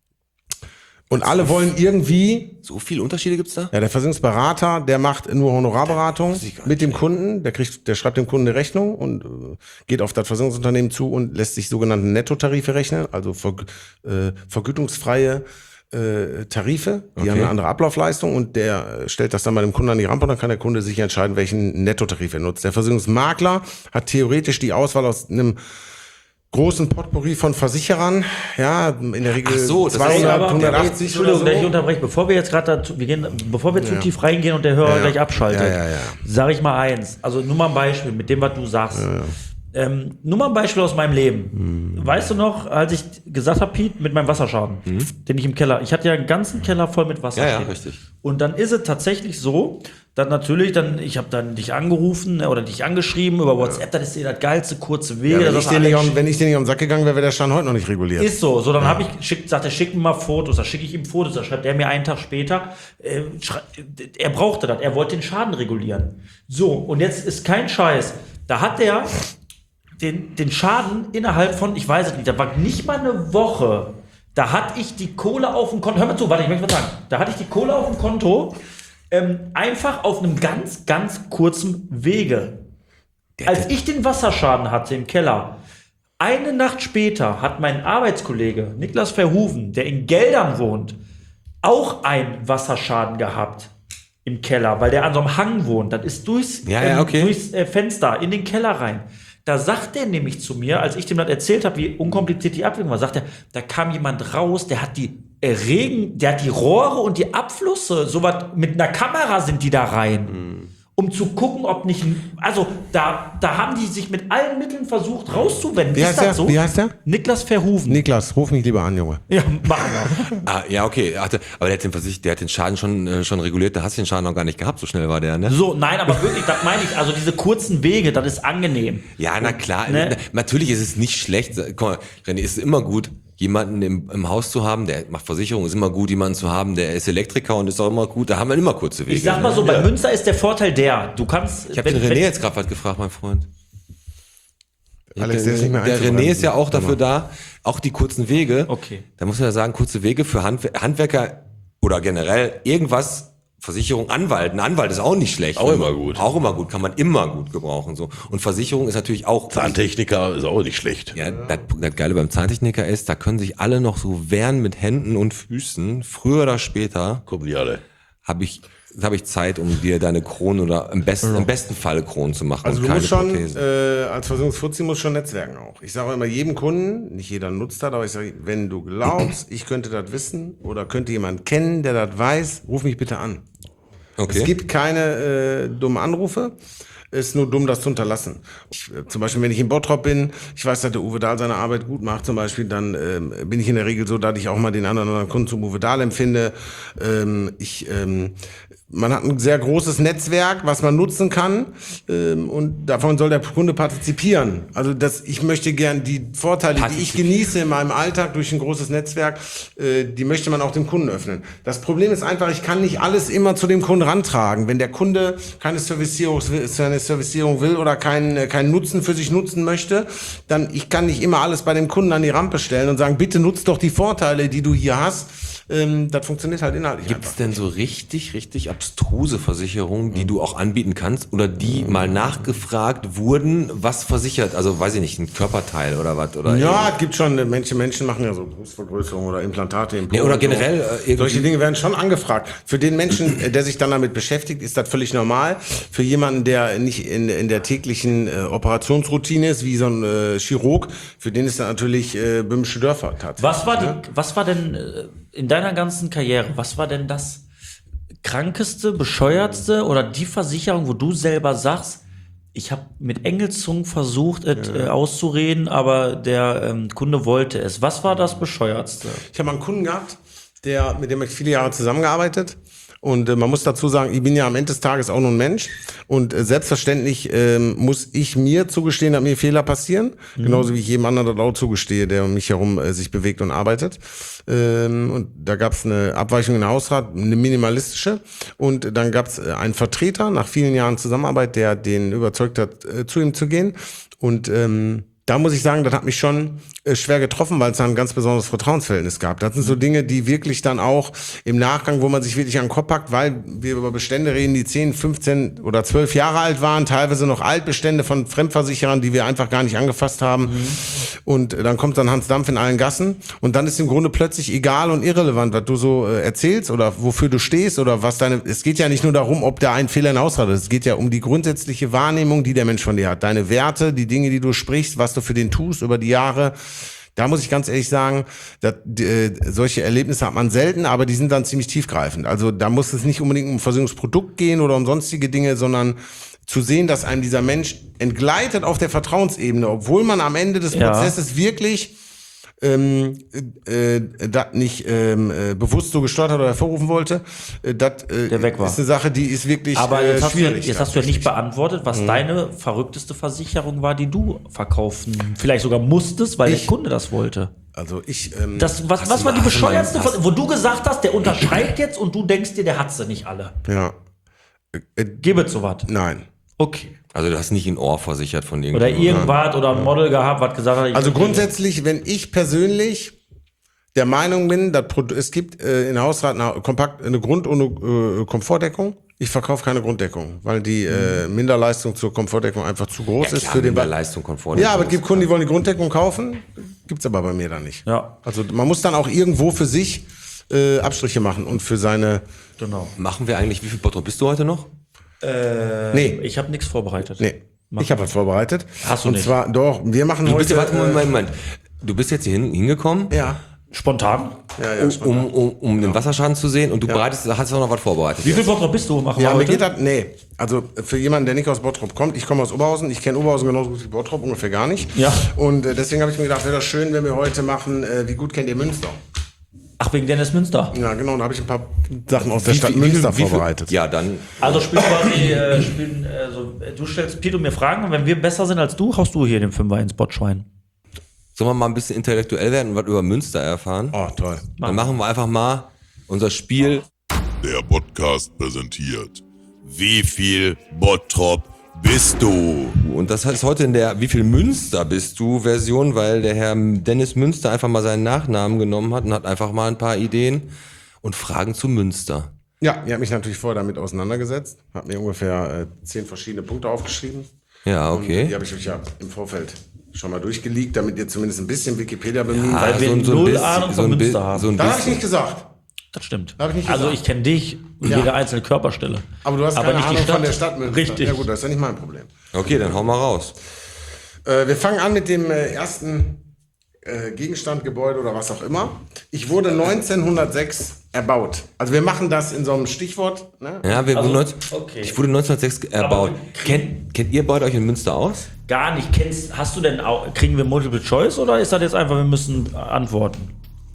Und alle wollen irgendwie, So viele Unterschiede gibt's da? ja, der Versicherungsberater, der macht nur Honorarberatung ich gar mit dem Kunden, der kriegt, der schreibt dem Kunden eine Rechnung und äh, geht auf das Versicherungsunternehmen zu und lässt sich sogenannte Nettotarife rechnen, also verg äh, vergütungsfreie äh, Tarife, die Okay. haben eine andere Ablaufleistung und der äh, stellt das dann bei dem Kunden an die Rampe und dann kann der Kunde sich entscheiden, welchen Nettotarif er nutzt. Der Versicherungsmakler hat theoretisch die Auswahl aus einem großen Potpourri von Versicherern, ja, in der Regel Ach so, das ist- zweihundert, aber- hundertachtzig Entschuldigung, oder dass ich so. unterbreche. Bevor wir jetzt gerade dazu, wir gehen, bevor wir zu Ja. tief reingehen und der Hörer Ja, ja. gleich abschaltet, Ja, ja, ja. sage ich mal eins. Also nur mal ein Beispiel mit dem, was du sagst. Ähm, nur mal ein Beispiel aus meinem Leben. Weißt du noch, als ich gesagt habe, Piet, mit meinem Wasserschaden, den ich im Keller, ich hatte ja einen ganzen Keller voll mit Wasser Ja, ja, stehen. richtig. Und dann ist es tatsächlich so, dass natürlich dann, ich habe dann dich angerufen ne, oder dich angeschrieben über WhatsApp, das ist dir das geilste kurze Wege. Ja, wenn, das ich ist dir nicht alles auf, wenn ich dir nicht auf den Sack gegangen wäre, wäre der Stand heute noch nicht reguliert. ist so, so dann habe ich, schick, sagt er, schick mir mal Fotos, da schicke ich ihm Fotos, da schreibt er mir einen Tag später, äh, schrei- er brauchte das, er wollte den Schaden regulieren. So, und jetzt ist kein Scheiß, da hat er den, den Schaden innerhalb von, ich weiß es nicht, da war nicht mal eine Woche, da hatte ich die Kohle auf dem Konto, hör mal zu, warte, ich möchte was sagen, da hatte ich die Kohle auf dem Konto, ähm, einfach auf einem ganz, ganz kurzen Wege. Als ich den Wasserschaden hatte im Keller, eine Nacht später hat mein Arbeitskollege Niklas Verhoeven, der in Geldern wohnt, auch einen Wasserschaden gehabt im Keller, weil der an so einem Hang wohnt. Das ist durchs, Ja, ja, okay. ähm, durchs äh, Fenster in den Keller rein. Da sagt der nämlich zu mir, als ich dem das erzählt habe, wie unkompliziert die Abwicklung war, sagt er, da kam jemand raus, der hat die äh, Regen, der hat die Rohre und die Abflüsse, sowas mit einer Kamera sind die da rein. Um zu gucken, ob nicht, also da, da haben die sich mit allen Mitteln versucht rauszuwenden. Wie Ist heißt das der? so? Wie heißt der? Niklas Verhoeven. Niklas, ruf mich lieber an, Junge. Ja, machen wir. Ah, ja, okay. Er hatte, aber der hat den Versicht, der hat den Schaden schon, äh, schon reguliert. Da hast du den Schaden noch gar nicht gehabt. So schnell war der, ne? So, nein, aber wirklich, das meine ich. Also diese kurzen Wege, das ist angenehm. Ja, na klar. Ne? Na, natürlich ist es nicht schlecht. Guck mal, René, es ist immer gut, jemanden im, im Haus zu haben, der macht Versicherung, ist immer gut, jemanden zu haben, der ist Elektriker und ist auch immer gut. Da haben wir immer kurze Wege. Ich sag mal ne? so, bei Münster ist der Vorteil der, du kannst. Ich habe den wenn- René wenn- jetzt gerade was gefragt, mein Freund. Alex, der ist nicht mehr Der einzubremsen. René ist ja auch dafür da, auch die kurzen Wege. Okay. Da muss man ja sagen, kurze Wege für Handwer Handwerker oder generell irgendwas, Versicherung, Anwalt. Ein Anwalt ist auch nicht schlecht. Auch immer gut. Auch immer gut, kann man immer gut gebrauchen. So. Und Versicherung ist natürlich auch. Zahntechniker ist auch nicht schlecht. Ja, das, das Geile beim Zahntechniker ist, da können sich alle noch so wehren mit Händen und Füßen. Früher oder später Kommen die alle. habe ich, hab ich Zeit, um dir deine Kronen oder im besten, im besten Fall Kronen zu machen. Also und du keine musst schon, Prothesen. äh, als Versicherungsfuzzi musst schon netzwerken auch. Ich sage immer jedem Kunden, nicht jeder nutzt das, aber ich sage, wenn du glaubst, ich könnte das wissen oder könnte jemand kennen, der das weiß, ruf mich bitte an. Okay. Es gibt keine äh, dummen Anrufe. Es ist nur dumm, das zu unterlassen. Ich, äh, zum Beispiel, wenn ich in Bottrop bin, ich weiß, dass der Uwe Dahl seine Arbeit gut macht, zum Beispiel, dann ähm, bin ich in der Regel so, dass ich auch mal den anderen, anderen Kunden zum Uwe Dahl empfinde. Ähm, ich, ähm, man hat ein sehr großes Netzwerk, was man nutzen kann, ähm, und davon soll der Kunde partizipieren. Also das, ich möchte gern die Vorteile, die ich genieße in meinem Alltag durch ein großes Netzwerk, äh, die möchte man auch dem Kunden öffnen. Das Problem ist einfach, ich kann nicht alles immer zu dem Kunden rantragen. Wenn der Kunde keine Servicierung, keine Servicierung will oder keinen, keinen Nutzen für sich nutzen möchte, dann ich kann nicht immer alles bei dem Kunden an die Rampe stellen und sagen, bitte nutz doch die Vorteile, die du hier hast. ähm, das funktioniert halt inhaltlich Gibt es einfach denn nicht. so richtig, richtig abstruse Versicherungen, die du auch anbieten kannst oder die mal nachgefragt wurden, was versichert? Also weiß ich nicht, ein Körperteil oder was? Oder Ja, es gibt schon, äh, Menschen, Menschen machen ja so Brustvergrößerung oder Implantate im Po. Nee, oder und so. generell, äh, irgendwie- Solche Dinge werden schon angefragt. Für den Menschen, äh, der sich dann damit beschäftigt, ist das völlig normal. Für jemanden, der nicht in, in der täglichen äh, Operationsroutine ist, wie so ein äh, Chirurg, für den ist das natürlich äh, böhmische Dörfer tatsächlich. Was war, die, was war denn äh, in deiner ganzen Karriere, was war denn das krankeste, bescheuertste oder die Versicherung, wo du selber sagst, ich habe mit Engelszungen versucht, es äh, auszureden, aber der ähm, Kunde wollte es. Was war das bescheuertste? Ich habe einen Kunden gehabt, der, mit dem habe ich viele Jahre zusammengearbeitet. Und äh, man muss dazu sagen, ich bin ja am Ende des Tages auch nur ein Mensch. Und äh, selbstverständlich ähm, muss ich mir zugestehen, dass mir Fehler passieren. Mhm. Genauso wie ich jedem anderen das auch zugestehe, der um mich herum äh, sich bewegt und arbeitet. Ähm, und da gab es eine Abweichung in der Hausrat, eine minimalistische. Und dann gab es äh, einen Vertreter nach vielen Jahren Zusammenarbeit, der den überzeugt hat, äh, zu ihm zu gehen. Und ähm, da muss ich sagen, das hat mich schon äh, schwer getroffen, weil es da ein ganz besonderes Vertrauensverhältnis gab. Das sind so Dinge, die wirklich dann auch im Nachgang, wo man sich wirklich an den Kopf packt, weil wir über Bestände reden, die zehn, fünfzehn oder zwölf Jahre alt waren, teilweise noch Altbestände von Fremdversicherern, die wir einfach gar nicht angefasst haben. Mhm. Und äh, dann kommt dann Hans Dampf in allen Gassen und dann ist im Grunde plötzlich egal und irrelevant, was du so äh, erzählst oder wofür du stehst oder was deine, es geht ja nicht nur darum, ob da ein Fehler in der Hausrat ist, es geht ja um die grundsätzliche Wahrnehmung, die der Mensch von dir hat, deine Werte, die Dinge, die du sprichst, was du für den tust über die Jahre. Da muss ich ganz ehrlich sagen, dass, äh, solche Erlebnisse hat man selten, aber die sind dann ziemlich tiefgreifend. Also da muss es nicht unbedingt um ein Versicherungsprodukt gehen oder um sonstige Dinge, sondern zu sehen, dass einem dieser Mensch entgleitet auf der Vertrauensebene, obwohl man am Ende des Ja. Prozesses wirklich ähm, äh, das nicht ähm, äh, bewusst so gesteuert hat oder hervorrufen wollte, äh, das äh, Der weg war. ist eine Sache, die ist wirklich Aber äh, jetzt, hast du, ja- schwierig. jetzt hast du ja nicht tatsächlich. beantwortet, was deine verrückteste Versicherung war, die du verkaufen, vielleicht sogar musstest, weil Ich- der Kunde das wollte. Also ich... Ähm, Das, was Hast was du war mal- die hast du mal- bescheuerste, hast- von- wo du gesagt hast, der unterschreibt jetzt und du denkst dir, der hat sie nicht alle. ja. Äh, Gib es so was. Nein. Okay. Also du hast nicht ein Ohr versichert von Oder irgendjemandem. irgendwas oder ein Model gehabt, was gesagt hat, ich Also grundsätzlich, wenn ich persönlich der Meinung bin, dass Pro- es gibt äh, in der Hausrat eine, kompakt, eine Grund- und eine äh, Komfortdeckung. Ich verkaufe keine Grunddeckung, weil die äh, Minderleistung zur Komfortdeckung einfach zu groß Ja, ist klar, für den mit der Ba- Leistung Komfort. Ja, aber es gibt Kunden, die wollen die Grunddeckung kaufen, gibt's aber bei mir dann nicht. Ja. Also man muss dann auch irgendwo für sich äh, Abstriche machen und für seine. Genau. Machen wir eigentlich, wie viel Bottrop bist du heute noch? Nee, Ich habe nichts vorbereitet. nee. Ich habe was vorbereitet. Hast du und nicht? zwar, doch, wir machen Du heute. bist ja, warte, äh, Moment, Moment. Du bist jetzt hier hin, hingekommen, ja, Spontan. ja, ja. spontan. um, um, um den Wasserschaden zu sehen und du bereitest, hast auch noch was vorbereitet. Wie viel Bottrop bist du? Machen Ja, wir mir heute? geht das, nee. Also für jemanden, der nicht aus Bottrop kommt, ich komme aus Oberhausen, ich kenne Oberhausen genauso gut wie Bottrop, ungefähr gar nicht. Ja. Und äh, deswegen habe ich mir gedacht, wäre das schön, wenn wir heute machen, äh, wie gut kennt ihr Münster? Ach, wegen Dennis Münster. Ja, genau, da habe ich ein paar Sachen aus der Wie Stadt viel- wie Münster viel- wie viel- vorbereitet. Ja, dann Also spielen quasi, äh, spielen, äh, so, du stellst Pete und mir Fragen und wenn wir besser sind als du, haust du hier den Fünfer ins Botschwein. sollen wir mal ein bisschen intellektuell werden und was über Münster erfahren. Oh, toll. Dann machen wir einfach mal unser Spiel. Der Podcast präsentiert. Wie viel Bottrop bist du? Und das heißt heute in der Wie viel Münster bist du Version, weil der Herr Dennis Münster einfach mal seinen Nachnamen genommen hat und hat einfach mal ein paar Ideen und Fragen zu Münster. Ja, ich habe mich natürlich vorher damit auseinandergesetzt, habe mir ungefähr äh, zehn verschiedene Punkte aufgeschrieben. Ja, Und okay. die habe ich euch ja im Vorfeld schon mal durchgeleakt, damit ihr zumindest ein bisschen Wikipedia bemühen. Ah, weil wir ein null bisschen- Ahnung von ein Münster Bi- haben. So ein Da habe ich bisschen. nicht gesagt. Das stimmt. Hab ich nicht also gesagt. ich kenne dich und Ja. jede einzelne Körperstelle. Aber du hast keine nicht die Ahnung Stadt. von der Stadt Münster. Richtig. Ja gut, das ist ja nicht mein Problem. Okay, dann hau mal raus. Äh, wir fangen an mit dem äh, ersten äh, Gegenstand, Gebäude oder was auch immer. Ich wurde neunzehnhundertsechs erbaut. Also wir machen das in so einem Stichwort. Ne? Ja, wir Also, wurden neunzehn, okay. ich wurde neunzehnhundertsechs erbaut. Aber- Kennt, kennt ihr beide euch in Münster aus? Gar nicht. Kennst, hast du denn auch, kriegen wir Multiple Choice oder ist das jetzt einfach, wir müssen antworten?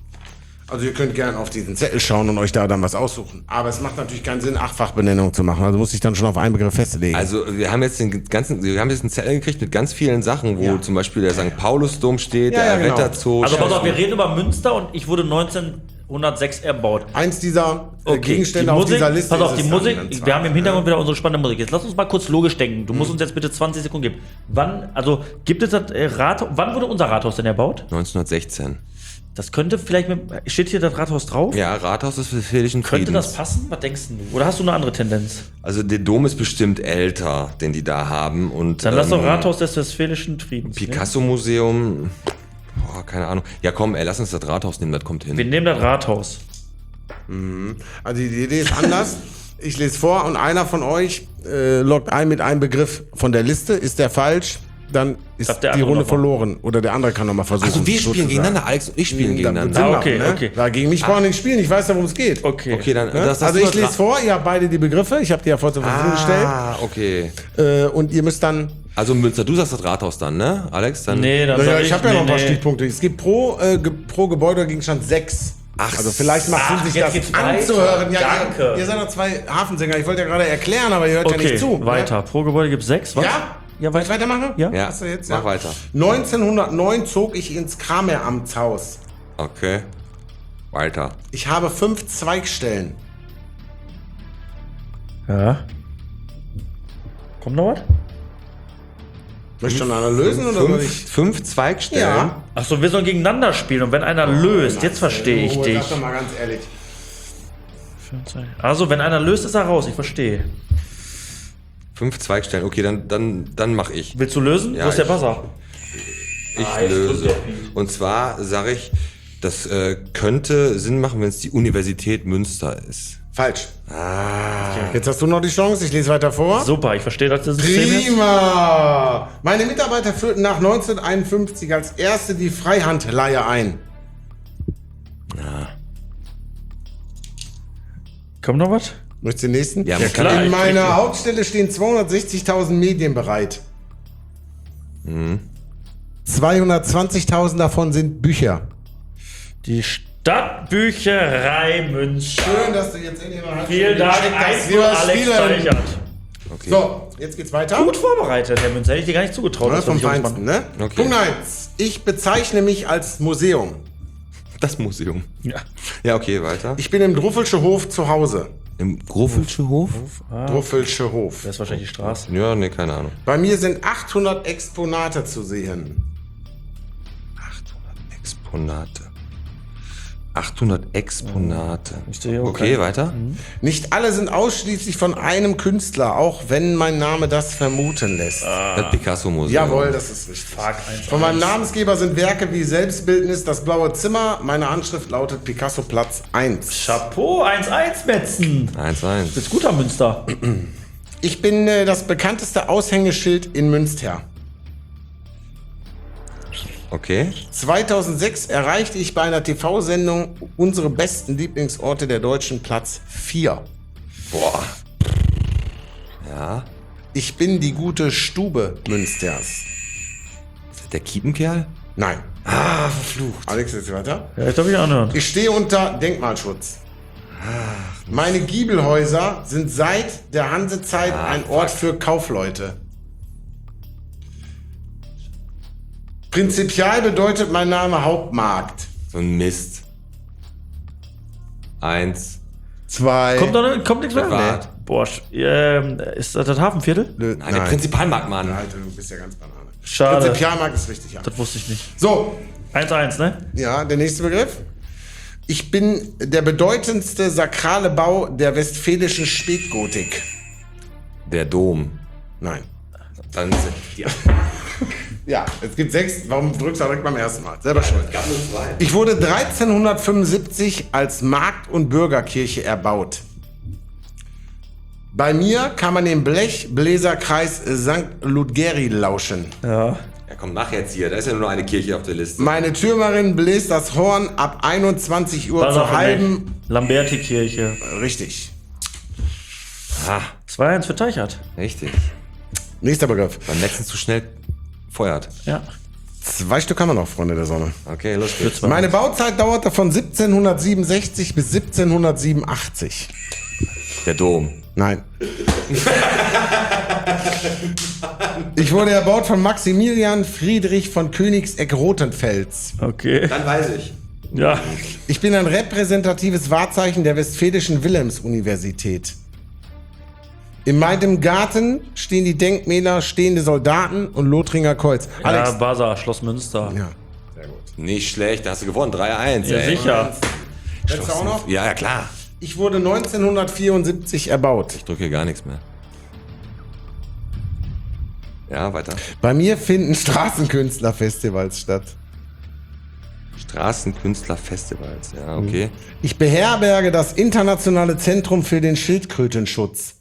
Also ihr könnt gerne auf diesen Zettel schauen und euch da dann was aussuchen. Aber es macht natürlich keinen Sinn, Achtfachbenennung zu machen. Also muss ich dann schon auf einen Begriff festlegen. Also wir haben jetzt den ganzen, wir haben jetzt einen Zettel gekriegt mit ganz vielen Sachen, wo Ja. zum Beispiel der Sankt Paulusdom steht, Ja, der ja, genau. Retterzoo. Also pass auf, wir reden über Münster und ich wurde neunzehnhundertsechs erbaut. Eins dieser äh, Okay, Gegenstände die auf Musik, dieser Liste pass auf, ist die es dann Musik, in zwei. wir haben im Hintergrund wieder unsere spannende Musik. Jetzt lass uns mal kurz logisch denken. Du musst uns jetzt bitte zwanzig Sekunden geben. Wann, also gibt es das äh, Rathaus, wann wurde unser Rathaus denn erbaut? neunzehnhundertsechzehn. Das könnte vielleicht mit. Steht hier das Rathaus drauf? Ja, Rathaus des Westfälischen Friedens. Könnte das passen? Was denkst du? Oder hast du eine andere Tendenz? Also der Dom ist bestimmt älter, den die da haben. Und, Dann lass doch ähm, Rathaus des Westfälischen Friedens. Picasso-Museum. Boah, keine Ahnung. Ja, komm, ey, lass uns das Rathaus nehmen, das kommt hin. Wir nehmen das Rathaus. Also die Idee ist anders. Ich lese vor und einer von euch äh, loggt ein mit einem Begriff von der Liste. Ist der falsch, dann ist Darf der die andere Runde noch mal? verloren. Oder der andere kann nochmal versuchen. Also wir spielen sozusagen. gegeneinander, Alex und ich spielen gegeneinander. Sinn Ah, machen, okay, ne? okay. Da gegen mich brauchen wir nicht spielen. Ich weiß ja, worum es geht. Okay. Okay, dann Ne? das, das Also du ich das lese Ra- vor, ihr habt beide die Begriffe. Ich habe die ja vorher zur Verfügung Ah, okay. gestellt. Äh, und ihr müsst dann. Also Münster, du sagst das Rathaus dann, ne? Alex, dann. Nee, dann Naja, sag ich habe ja nee, noch ein paar nee. Stichpunkte. Es gibt pro, äh, ge pro Gebäudegegenstand sechs. Ach, Also vielleicht macht ach, Sinn, sich jetzt das geht's weiter. anzuhören. Ja, Danke. Ihr, ihr seid doch zwei Hafensänger. Ich wollte ja gerade erklären, aber ihr hört ja Okay, nicht zu. weiter. Ne? Pro Gebäude gibt es sechs. Was? Ja? Ja, Soll ich weiter. weitermachen? Ja. Ja, Hast du jetzt, mach ja? weiter. neunzehnhundertneun zog ich ins Krameramtshaus. Okay. Weiter. Ich habe fünf Zweigstellen. Ja. Kommt noch was? Möchtest du schon einer lösen oder soll Fünf, ich? fünf Zweigstellen. Ja. Achso, wir sollen gegeneinander spielen und wenn einer löst, jetzt verstehe ich Oh, dich. Sag doch mal ganz ehrlich. Also, wenn einer löst, ist er raus, ich verstehe. Fünf Zweigstellen. Okay, dann, dann, dann mach ich. Willst du lösen? Ja, Wo ist der ich- Buzzer? Ich Ah, jetzt löse. drückt der Piep. Und zwar sage ich, das äh, könnte Sinn machen, wenn es die Universität Münster ist. Falsch. Ah. Jetzt hast du noch die Chance. Ich lese weiter vor. Super, ich verstehe das System jetzt. Prima! Meine Mitarbeiter führten nach neunzehnhunderteinundfünfzig als erste die Freihandleihe ein. Kommt noch was? Möchtest du den nächsten? Ja, klar, In ich krieg meiner die. Hauptstelle stehen zweihundertsechzigtausend Medien bereit. Mhm. zweihundertzwanzigtausend davon sind Bücher. Die Stadtbücherei Münster. Schön, dass du jetzt endlich mal Vielen Dank, eins null Alex Steichert. Okay. So, jetzt geht's weiter. Gut vorbereitet, Herr Münzer. Hätte ich dir gar nicht zugetraut. Ne, als vom Versicherungsmann. Feinsten, ne? Okay. Punkt eins. Ich bezeichne mich als Museum. Das Museum. Ja. Ja, okay, weiter. Ich bin im Druffelsche Hof zu Hause. Im Grofelsche Hof? Druffelsche Hof. Das ist wahrscheinlich die Straße. Ja, nee, keine Ahnung. Bei mir sind achthundert Exponate zu sehen. achthundert Exponate. achthundert Exponate. Ich sehe auch Okay, keinen. weiter. Nicht alle sind ausschließlich von einem Künstler, auch wenn mein Name das vermuten lässt. Das Picasso-Museum. Jawohl, das ist richtig. Von meinem Namensgeber sind Werke wie Selbstbildnis, Das blaue Zimmer. Meine Anschrift lautet Picasso Platz eins. Chapeau, eins eins Metzen. eins eins. Ist gut am Münster. Ich bin äh, das bekannteste Aushängeschild in Münster. Okay. zweitausendsechs erreichte ich bei einer T V-Sendung unsere besten Lieblingsorte der Deutschen Platz vier. Boah. Ja. Ich bin die gute Stube Münsters. Ist das der Kiepenkerl? Nein. Ah, verflucht. Alex, jetzt weiter. Ja, ich darf ich anhören. Ich stehe unter Denkmalschutz. Meine Giebelhäuser sind seit der Hansezeit ein Ort für Kaufleute. Prinzipial bedeutet mein Name Hauptmarkt. So ein Mist. Eins. Zwei. Kommt, noch, ne- kommt nichts mehr? Privat. Boah, sch- ähm, ist das das Hafenviertel? Nö, Nein, der Prinzipalmarkt, Mann. Alter, du bist ja ganz Banane. Schade. Prinzipialmarkt ist richtig, ja. Das wusste ich nicht. So, eins eins, ne? ja, der nächste Begriff. Ich bin der bedeutendste sakrale Bau der westfälischen Spätgotik. Der Dom. Nein. Dann ja. Ja, es gibt sechs. Warum drückst du direkt beim ersten Mal? Selber schuld. Ich wurde dreizehnhundertfünfundsiebzig als Markt- und Bürgerkirche erbaut. Bei mir kann man den Blechbläserkreis Sankt Ludgeri lauschen. Ja. Ja, komm, mach jetzt hier. Da ist ja nur noch eine Kirche auf der Liste. Meine Türmerin bläst das Horn ab einundzwanzig Uhr War zur noch halben. Lamberti-Kirche. Richtig. Ah, zwei eins für Teichert. richtig. Nächster Begriff. Beim letzten zu schnell feuert. Ja. Zwei Stück haben wir noch, Freunde der Sonne. Okay, los geht's. Meine Bauzeit dauerte von siebzehnhundertsiebenundsechzig bis siebzehnhundertsiebenundachtzig. Der Dom. Nein. Ich wurde erbaut von Maximilian Friedrich von Königsegg-Rothenfels. Okay. Dann weiß ich. Ja. Ich bin ein repräsentatives Wahrzeichen der Westfälischen Wilhelms-Universität. In meinem Garten stehen die Denkmäler Stehende Soldaten und Lothringer Kreuz. Ja, Alex. Basa, Schloss Münster. Ja. Sehr gut. Nicht schlecht, da hast du gewonnen. drei eins, Ja, ey. sicher. Letzte auch noch? Ja, ja, klar. Ich wurde neunzehnhundertvierundsiebzig erbaut. Ich drücke hier gar nichts mehr. Ja, weiter. Bei mir finden Straßenkünstlerfestivals statt. Straßenkünstlerfestivals, ja, okay. Ich beherberge das Internationale Zentrum für den Schildkrötenschutz.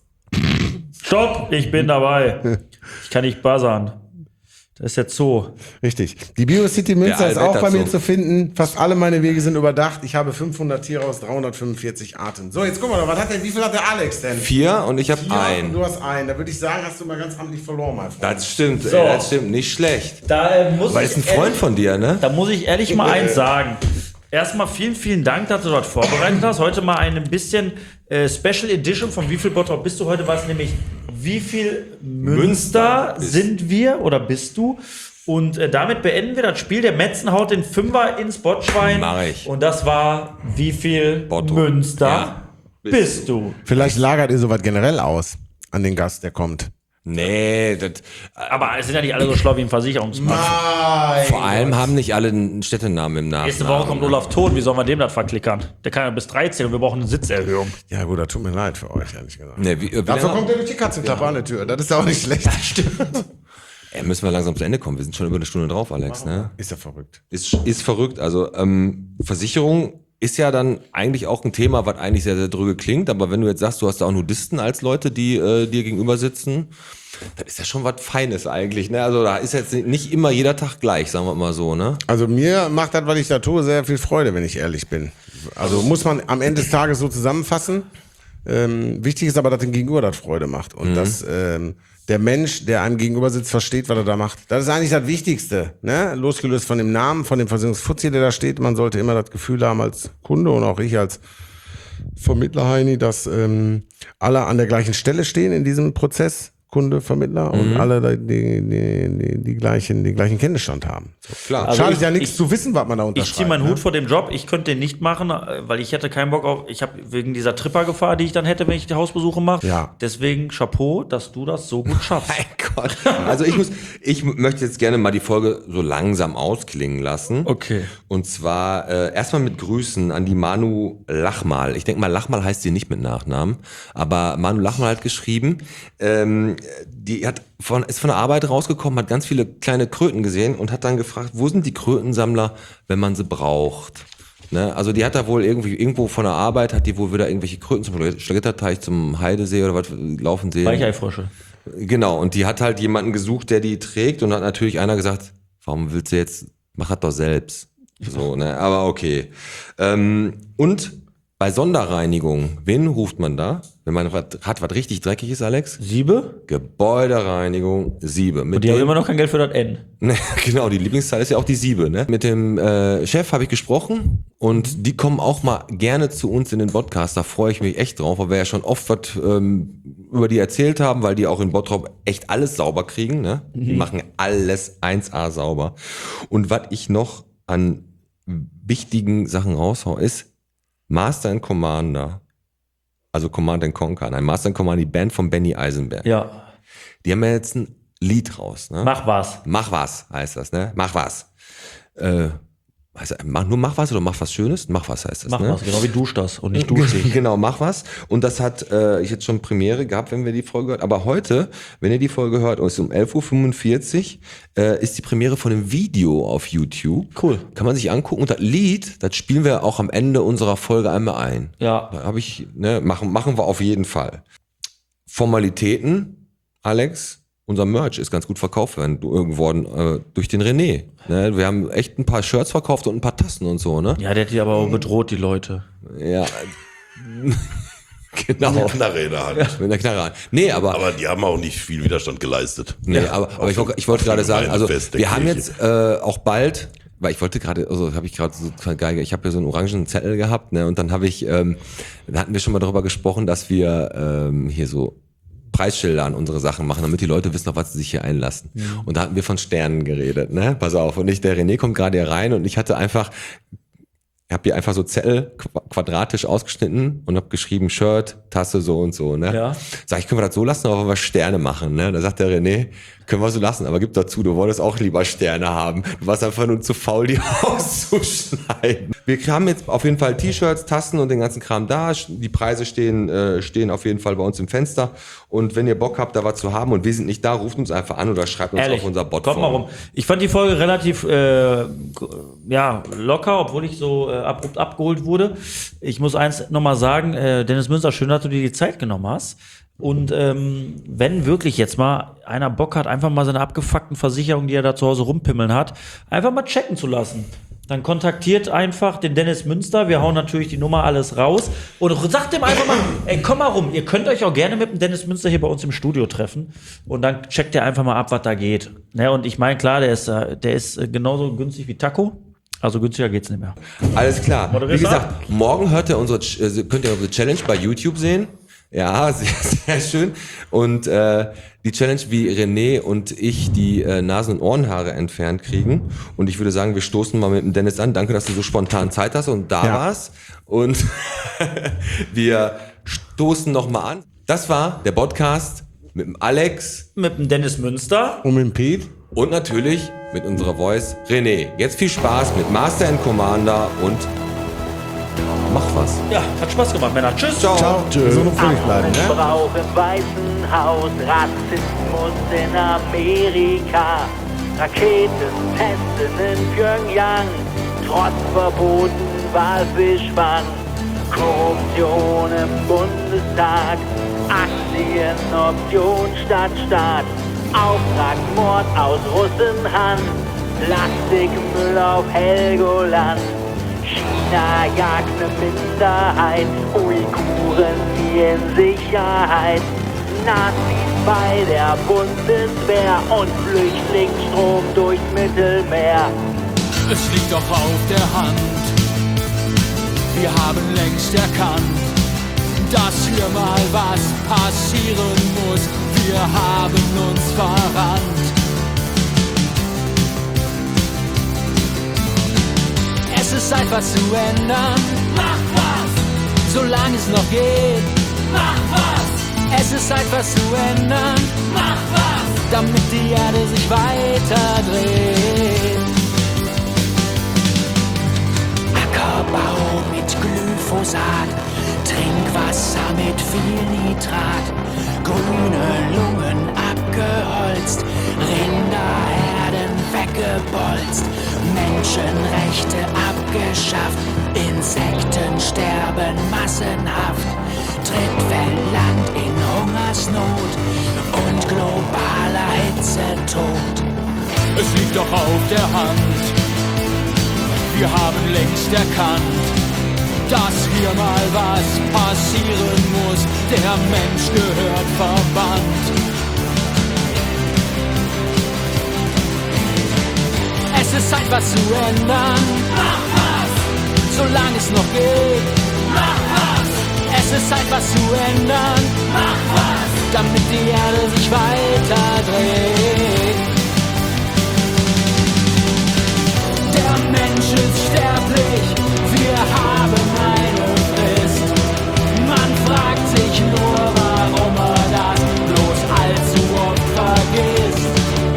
Stopp, ich bin dabei. Ich kann nicht buzzern. Das ist der Zoo. Richtig. Die BioCity Münster Der ist auch bei mir Allwetterzoo. zu finden. Fast alle meine Wege sind überdacht. Ich habe fünfhundert Tiere aus dreihundertfünfundvierzig Arten. So, jetzt guck mal, was hat der, wie viel hat der Alex denn? Vier und ich habe Vier und ein. du hast einen. Da würde ich sagen, hast du mal ganz amtlich verloren, mein Freund. Das stimmt, So. ey, das stimmt. Nicht schlecht. Da äh, muss Weil ich ist ein Freund von dir, ne? Da muss ich ehrlich mal eins sagen. Erstmal vielen, vielen Dank, dass du dort vorbereitet hast. Heute mal ein bisschen äh, Special Edition von Wie viel Bottrop bist du? Heute war es nämlich, wie viel Münster bist. sind wir oder bist du? Und äh, damit beenden wir das Spiel. Der Metzen haut den Fünfer ins Botschwein. Mach ich. Und das war, wie viel Bottrop. Münster Ja. bist du? Vielleicht lagert ihr sowas generell aus an den Gast, der kommt. Nee, das, Aber es sind ja nicht alle so schlau wie ein Versicherungsmakler. Nein. vor allem haben nicht alle einen Städtenamen im Namen. Nächste Woche kommt Olaf Thon. Wie sollen wir dem das verklickern? Der kann ja bis dreizehn und wir brauchen eine Sitzerhöhung. Ja gut, das tut mir leid für euch, ehrlich gesagt. Nee, wie, wie Dafür lange- kommt er durch die Katzenklappe an der Tür. Das ist auch nicht schlecht. Stimmt. Ey, müssen wir langsam zu Ende kommen. Wir sind schon über eine Stunde drauf, Alex. Ne? Ist ja verrückt. Ist, ist verrückt. Also ähm, Versicherung ist ja dann eigentlich auch ein Thema, was eigentlich sehr, sehr drüge klingt. Aber wenn du jetzt sagst, du hast da auch Nudisten als Leute, die äh, dir gegenüber sitzen, dann ist ja schon was Feines eigentlich. Ne? Also da ist jetzt nicht immer jeder Tag gleich, sagen wir mal so. Ne? Also mir macht das, was ich da tue, sehr viel Freude, wenn ich ehrlich bin. Also muss man am Ende des Tages so zusammenfassen. Ähm, wichtig ist aber, dass dem Gegenüber das Freude macht. Und dass ähm, der Mensch, der einem gegenüber sitzt, versteht, was er da macht. Das ist eigentlich das Wichtigste. Ne? Losgelöst von dem Namen, von dem Versicherungsfuzzi, der da steht. Man sollte immer das Gefühl haben als Kunde und auch ich als Vermittler, Heini, dass ähm, alle an der gleichen Stelle stehen in diesem Prozess. Kunde, Vermittler und alle die, die, die, die, gleichen, den gleichen Kenntnisstand haben. So. Klar. Also Schadet ich- ja nichts ich- zu wissen, was man da Ich unterschreibt. ziehe meinen ne? Hut vor dem Job. Ich könnte den nicht machen, äh, weil ich hätte keinen Bock auf. Ich habe wegen dieser Trippergefahr, die ich dann hätte, wenn ich die Hausbesuche mache. Ja. Deswegen Chapeau, dass du das so gut schaffst. Mein Gott. Also ich muss, ich möchte jetzt gerne mal die Folge so langsam ausklingen lassen. Okay. Und zwar äh, erstmal mit Grüßen an die Manu Lachmal. Ich denke mal, Lachmal heißt sie nicht mit Nachnamen, aber Manu Lachmal hat geschrieben, ähm, die hat von, ist von der Arbeit rausgekommen, hat ganz viele kleine Kröten gesehen und hat dann gefragt, wo sind die Krötensammler, wenn man sie braucht? Ne? Also die hat da wohl irgendwie, irgendwo von der Arbeit, hat die wohl wieder irgendwelche Kröten zum Schlagitterteich, zum Heidesee oder was laufen sehen. Weicheifrösche. Genau, und die hat halt jemanden gesucht, der die trägt und hat natürlich einer gesagt, warum willst du jetzt, mach das doch selbst. So, ne, aber okay. Ähm, und bei Sonderreinigung, wen ruft man da? Wenn man wat, hat, was richtig dreckig ist, Alex? Siebe? Gebäudereinigung, Siebe. Mit Und die haben dem- immer noch kein Geld für das N. Ne, genau, die Lieblingszahl ist ja auch die Siebe. Ne? Mit dem äh, Chef habe ich gesprochen und die kommen auch mal gerne zu uns in den Podcast. Da freue ich mich echt drauf, weil wir ja schon oft was ähm, über die erzählt haben, weil die auch in Bottrop echt alles sauber kriegen. Ne? Die machen alles eins A sauber. Und was ich noch an wichtigen Sachen raushau, ist Master and Commander. Also Command and Conquer. Nein, Master and Commander, die Band von Benny Eisenberg. Ja. Die haben ja jetzt ein Lied raus. Ne? Mach was. Mach was, heißt das, ne? Mach was. Äh, heißt, mach, nur mach was oder mach was Schönes? Mach was heißt das, Mach ne? was. Genau wie dusch das und nicht dusch dich. Genau, mach was. Und das hat äh, ich jetzt schon Premiere gehabt, wenn wir die Folge hört. Aber heute, wenn ihr die Folge hört, ist um elf Uhr fünfundvierzig, äh, ist die Premiere von einem Video auf YouTube. Cool. Kann man sich angucken. Und das Lied, das spielen wir auch am Ende unserer Folge einmal ein. Ja. Da habe ich, ne, machen, machen wir auf jeden Fall. Formalitäten, Alex. Unser Merch ist ganz gut verkauft werden, geworden äh, durch den René. Ne? Wir haben echt ein paar Shirts verkauft und ein paar Tassen und so, ne? Ja, der hat die aber auch bedroht, die Leute. Ja. Genau. Mit einer Räderhand. Mit der Knarre. Nee, aber, Aber die haben auch nicht viel Widerstand geleistet. nee, aber, aber ich, wollte- ich wollte gerade sagen, also Gemeindefest der wir haben Kirche. jetzt äh, auch bald, weil ich wollte gerade, also habe ich gerade so geil, ich habe ja so einen orangen Zettel gehabt, ne? Und dann habe ich, ähm, da hatten wir schon mal darüber gesprochen, dass wir ähm, hier so Preisschilder an unsere Sachen machen, damit die Leute wissen, auf was sie sich hier einlassen. Mhm. Und da hatten wir von Sternen geredet, ne? Pass auf. Und ich, der René kommt gerade hier rein und ich hatte einfach, ich habe hier einfach so Zettel qu- quadratisch ausgeschnitten und habe geschrieben Shirt, Tasse so und so, ne? Ja. Sag ich, können wir das so lassen, aber wollen wir Sterne machen, ne? Da sagt der René, Können wir so lassen, aber gib dazu, du wolltest auch lieber Sterne haben. Du warst einfach nur zu faul, die auszuschneiden. Wir haben jetzt auf jeden Fall T-Shirts, Tassen und den ganzen Kram da. Die Preise stehen, äh, stehen auf jeden Fall bei uns im Fenster. Und wenn ihr Bock habt, da was zu haben und wir sind nicht da, ruft uns einfach an oder schreibt uns Ehrlich, auf unser Bot. kommt mal rum. Ich fand die Folge relativ äh, ja, locker, obwohl ich so äh, abrupt abgeholt wurde. Ich muss eins nochmal sagen, äh, Dennis Münster, schön, dass du dir die Zeit genommen hast. Und ähm, wenn wirklich jetzt mal einer Bock hat, einfach mal seine abgefuckten Versicherungen, die er da zu Hause rumpimmeln hat, einfach mal checken zu lassen. Dann kontaktiert einfach den Dennis Münster. Wir hauen natürlich die Nummer alles raus. Und sagt dem einfach mal, ey, komm mal rum. Ihr könnt euch auch gerne mit dem Dennis Münster hier bei uns im Studio treffen. Und dann checkt ihr einfach mal ab, was da geht. Ne, und ich meine, klar, der ist, der ist genauso günstig wie Taco. Also günstiger geht's nicht mehr. Alles klar. Moderiert Wie gesagt, morgen hört ihr unsere, könnt ihr unsere Challenge bei YouTube sehen. Ja, sehr, sehr schön. Und äh, die Challenge, wie René und ich die äh, Nasen- und Ohrenhaare entfernt kriegen. Und ich würde sagen, wir stoßen mal mit dem Dennis an. Danke, dass du so spontan Zeit hast und da Ja. warst. Und wir stoßen noch mal an. Das war der Podcast mit dem Alex Mit dem Dennis Münster. Und mit dem Pete? und natürlich mit unserer Voice René. Jetzt viel Spaß mit Master and Commander und mach was. Ja, hat Spaß gemacht, Männer. Tschüss. Ciao. Ciao. Gesund und fröhlich bleiben, ne? Missbrauch im Weißen Haus, Rassismus in Amerika, Raketentesten in Pyongyang, trotz verboten Walfischfang, Korruption im Bundestag, Aktienoption statt Staat, Auftragsmord aus Russenhand, Plastikmüll auf Helgoland. China jagt ne Minderheit, Uiguren nie in Sicherheit, Nazis bei der Bundeswehr und Flüchtlingsstrom durchs Mittelmeer. Es liegt doch auf der Hand, wir haben längst erkannt, dass hier mal was passieren muss, wir haben uns verrannt. Es ist Zeit, was zu ändern. Mach was! Solange es noch geht. Mach was! Es ist Zeit, was zu ändern. Mach was! Damit die Erde sich weiter dreht. Ackerbau mit Glyphosat, Trinkwasser mit viel Nitrat, grüne Lungen abgeholzt, Rinderherden weggebolzt, Menschenrechte abgeschafft, Insekten sterben massenhaft, Drittweltland in Hungersnot und globaler Hitzetod. Es liegt doch auf der Hand, wir haben längst erkannt, dass hier mal was passieren muss, der Mensch gehört verbannt. Es ist Zeit, was zu ändern. Mach was! Solange es noch geht. Mach was! Es ist Zeit, was zu ändern. Mach was! Damit die Erde sich weiter dreht. Der Mensch ist sterblich, wir haben eine Frist. Man fragt sich nur, warum er das bloß allzu oft vergisst.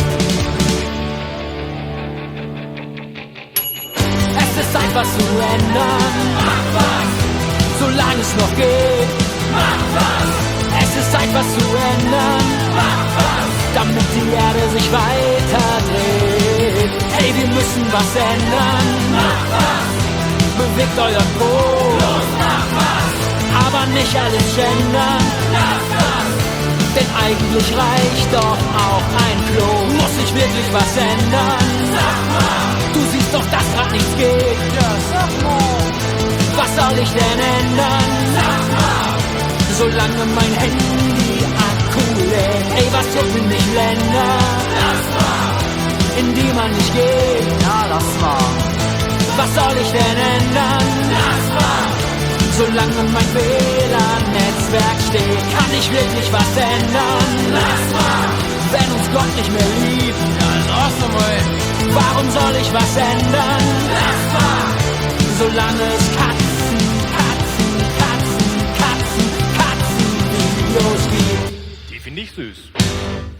Es ist Zeit, was zu ändern. Mach was! Solange es noch geht. Mach was! Es ist Zeit, was zu ändern. Mach was! Damit die Erde sich weiter dreht. Hey, wir müssen was ändern. Mach was! Bewegt euer Po. Los, mach was! Aber nicht alles gendern. Lass was! Denn eigentlich reicht doch auch ein Klo. Muss sich wirklich was ändern. Sag mal! Du siehst doch, dass grad nichts geht. Ja, sag mal! Was soll ich denn ändern? Sag mal! Solange mein Handy Akku lädt. Ey, was jucken mich Länder? Lass mal! In die man nicht geht. Ja, lass mal! Was soll ich denn ändern? Lass mal! Solange mein W L A N-Netzwerk steht, kann ich wirklich was ändern. Lass mal! Wenn uns Gott nicht mehr liebt, ja, ist awesome, ey. Warum soll ich was ändern? Lass mal! Solange es Katzen, Katzen, Katzen, Katzen, Katzen Videos gibt. Die finde ich süß.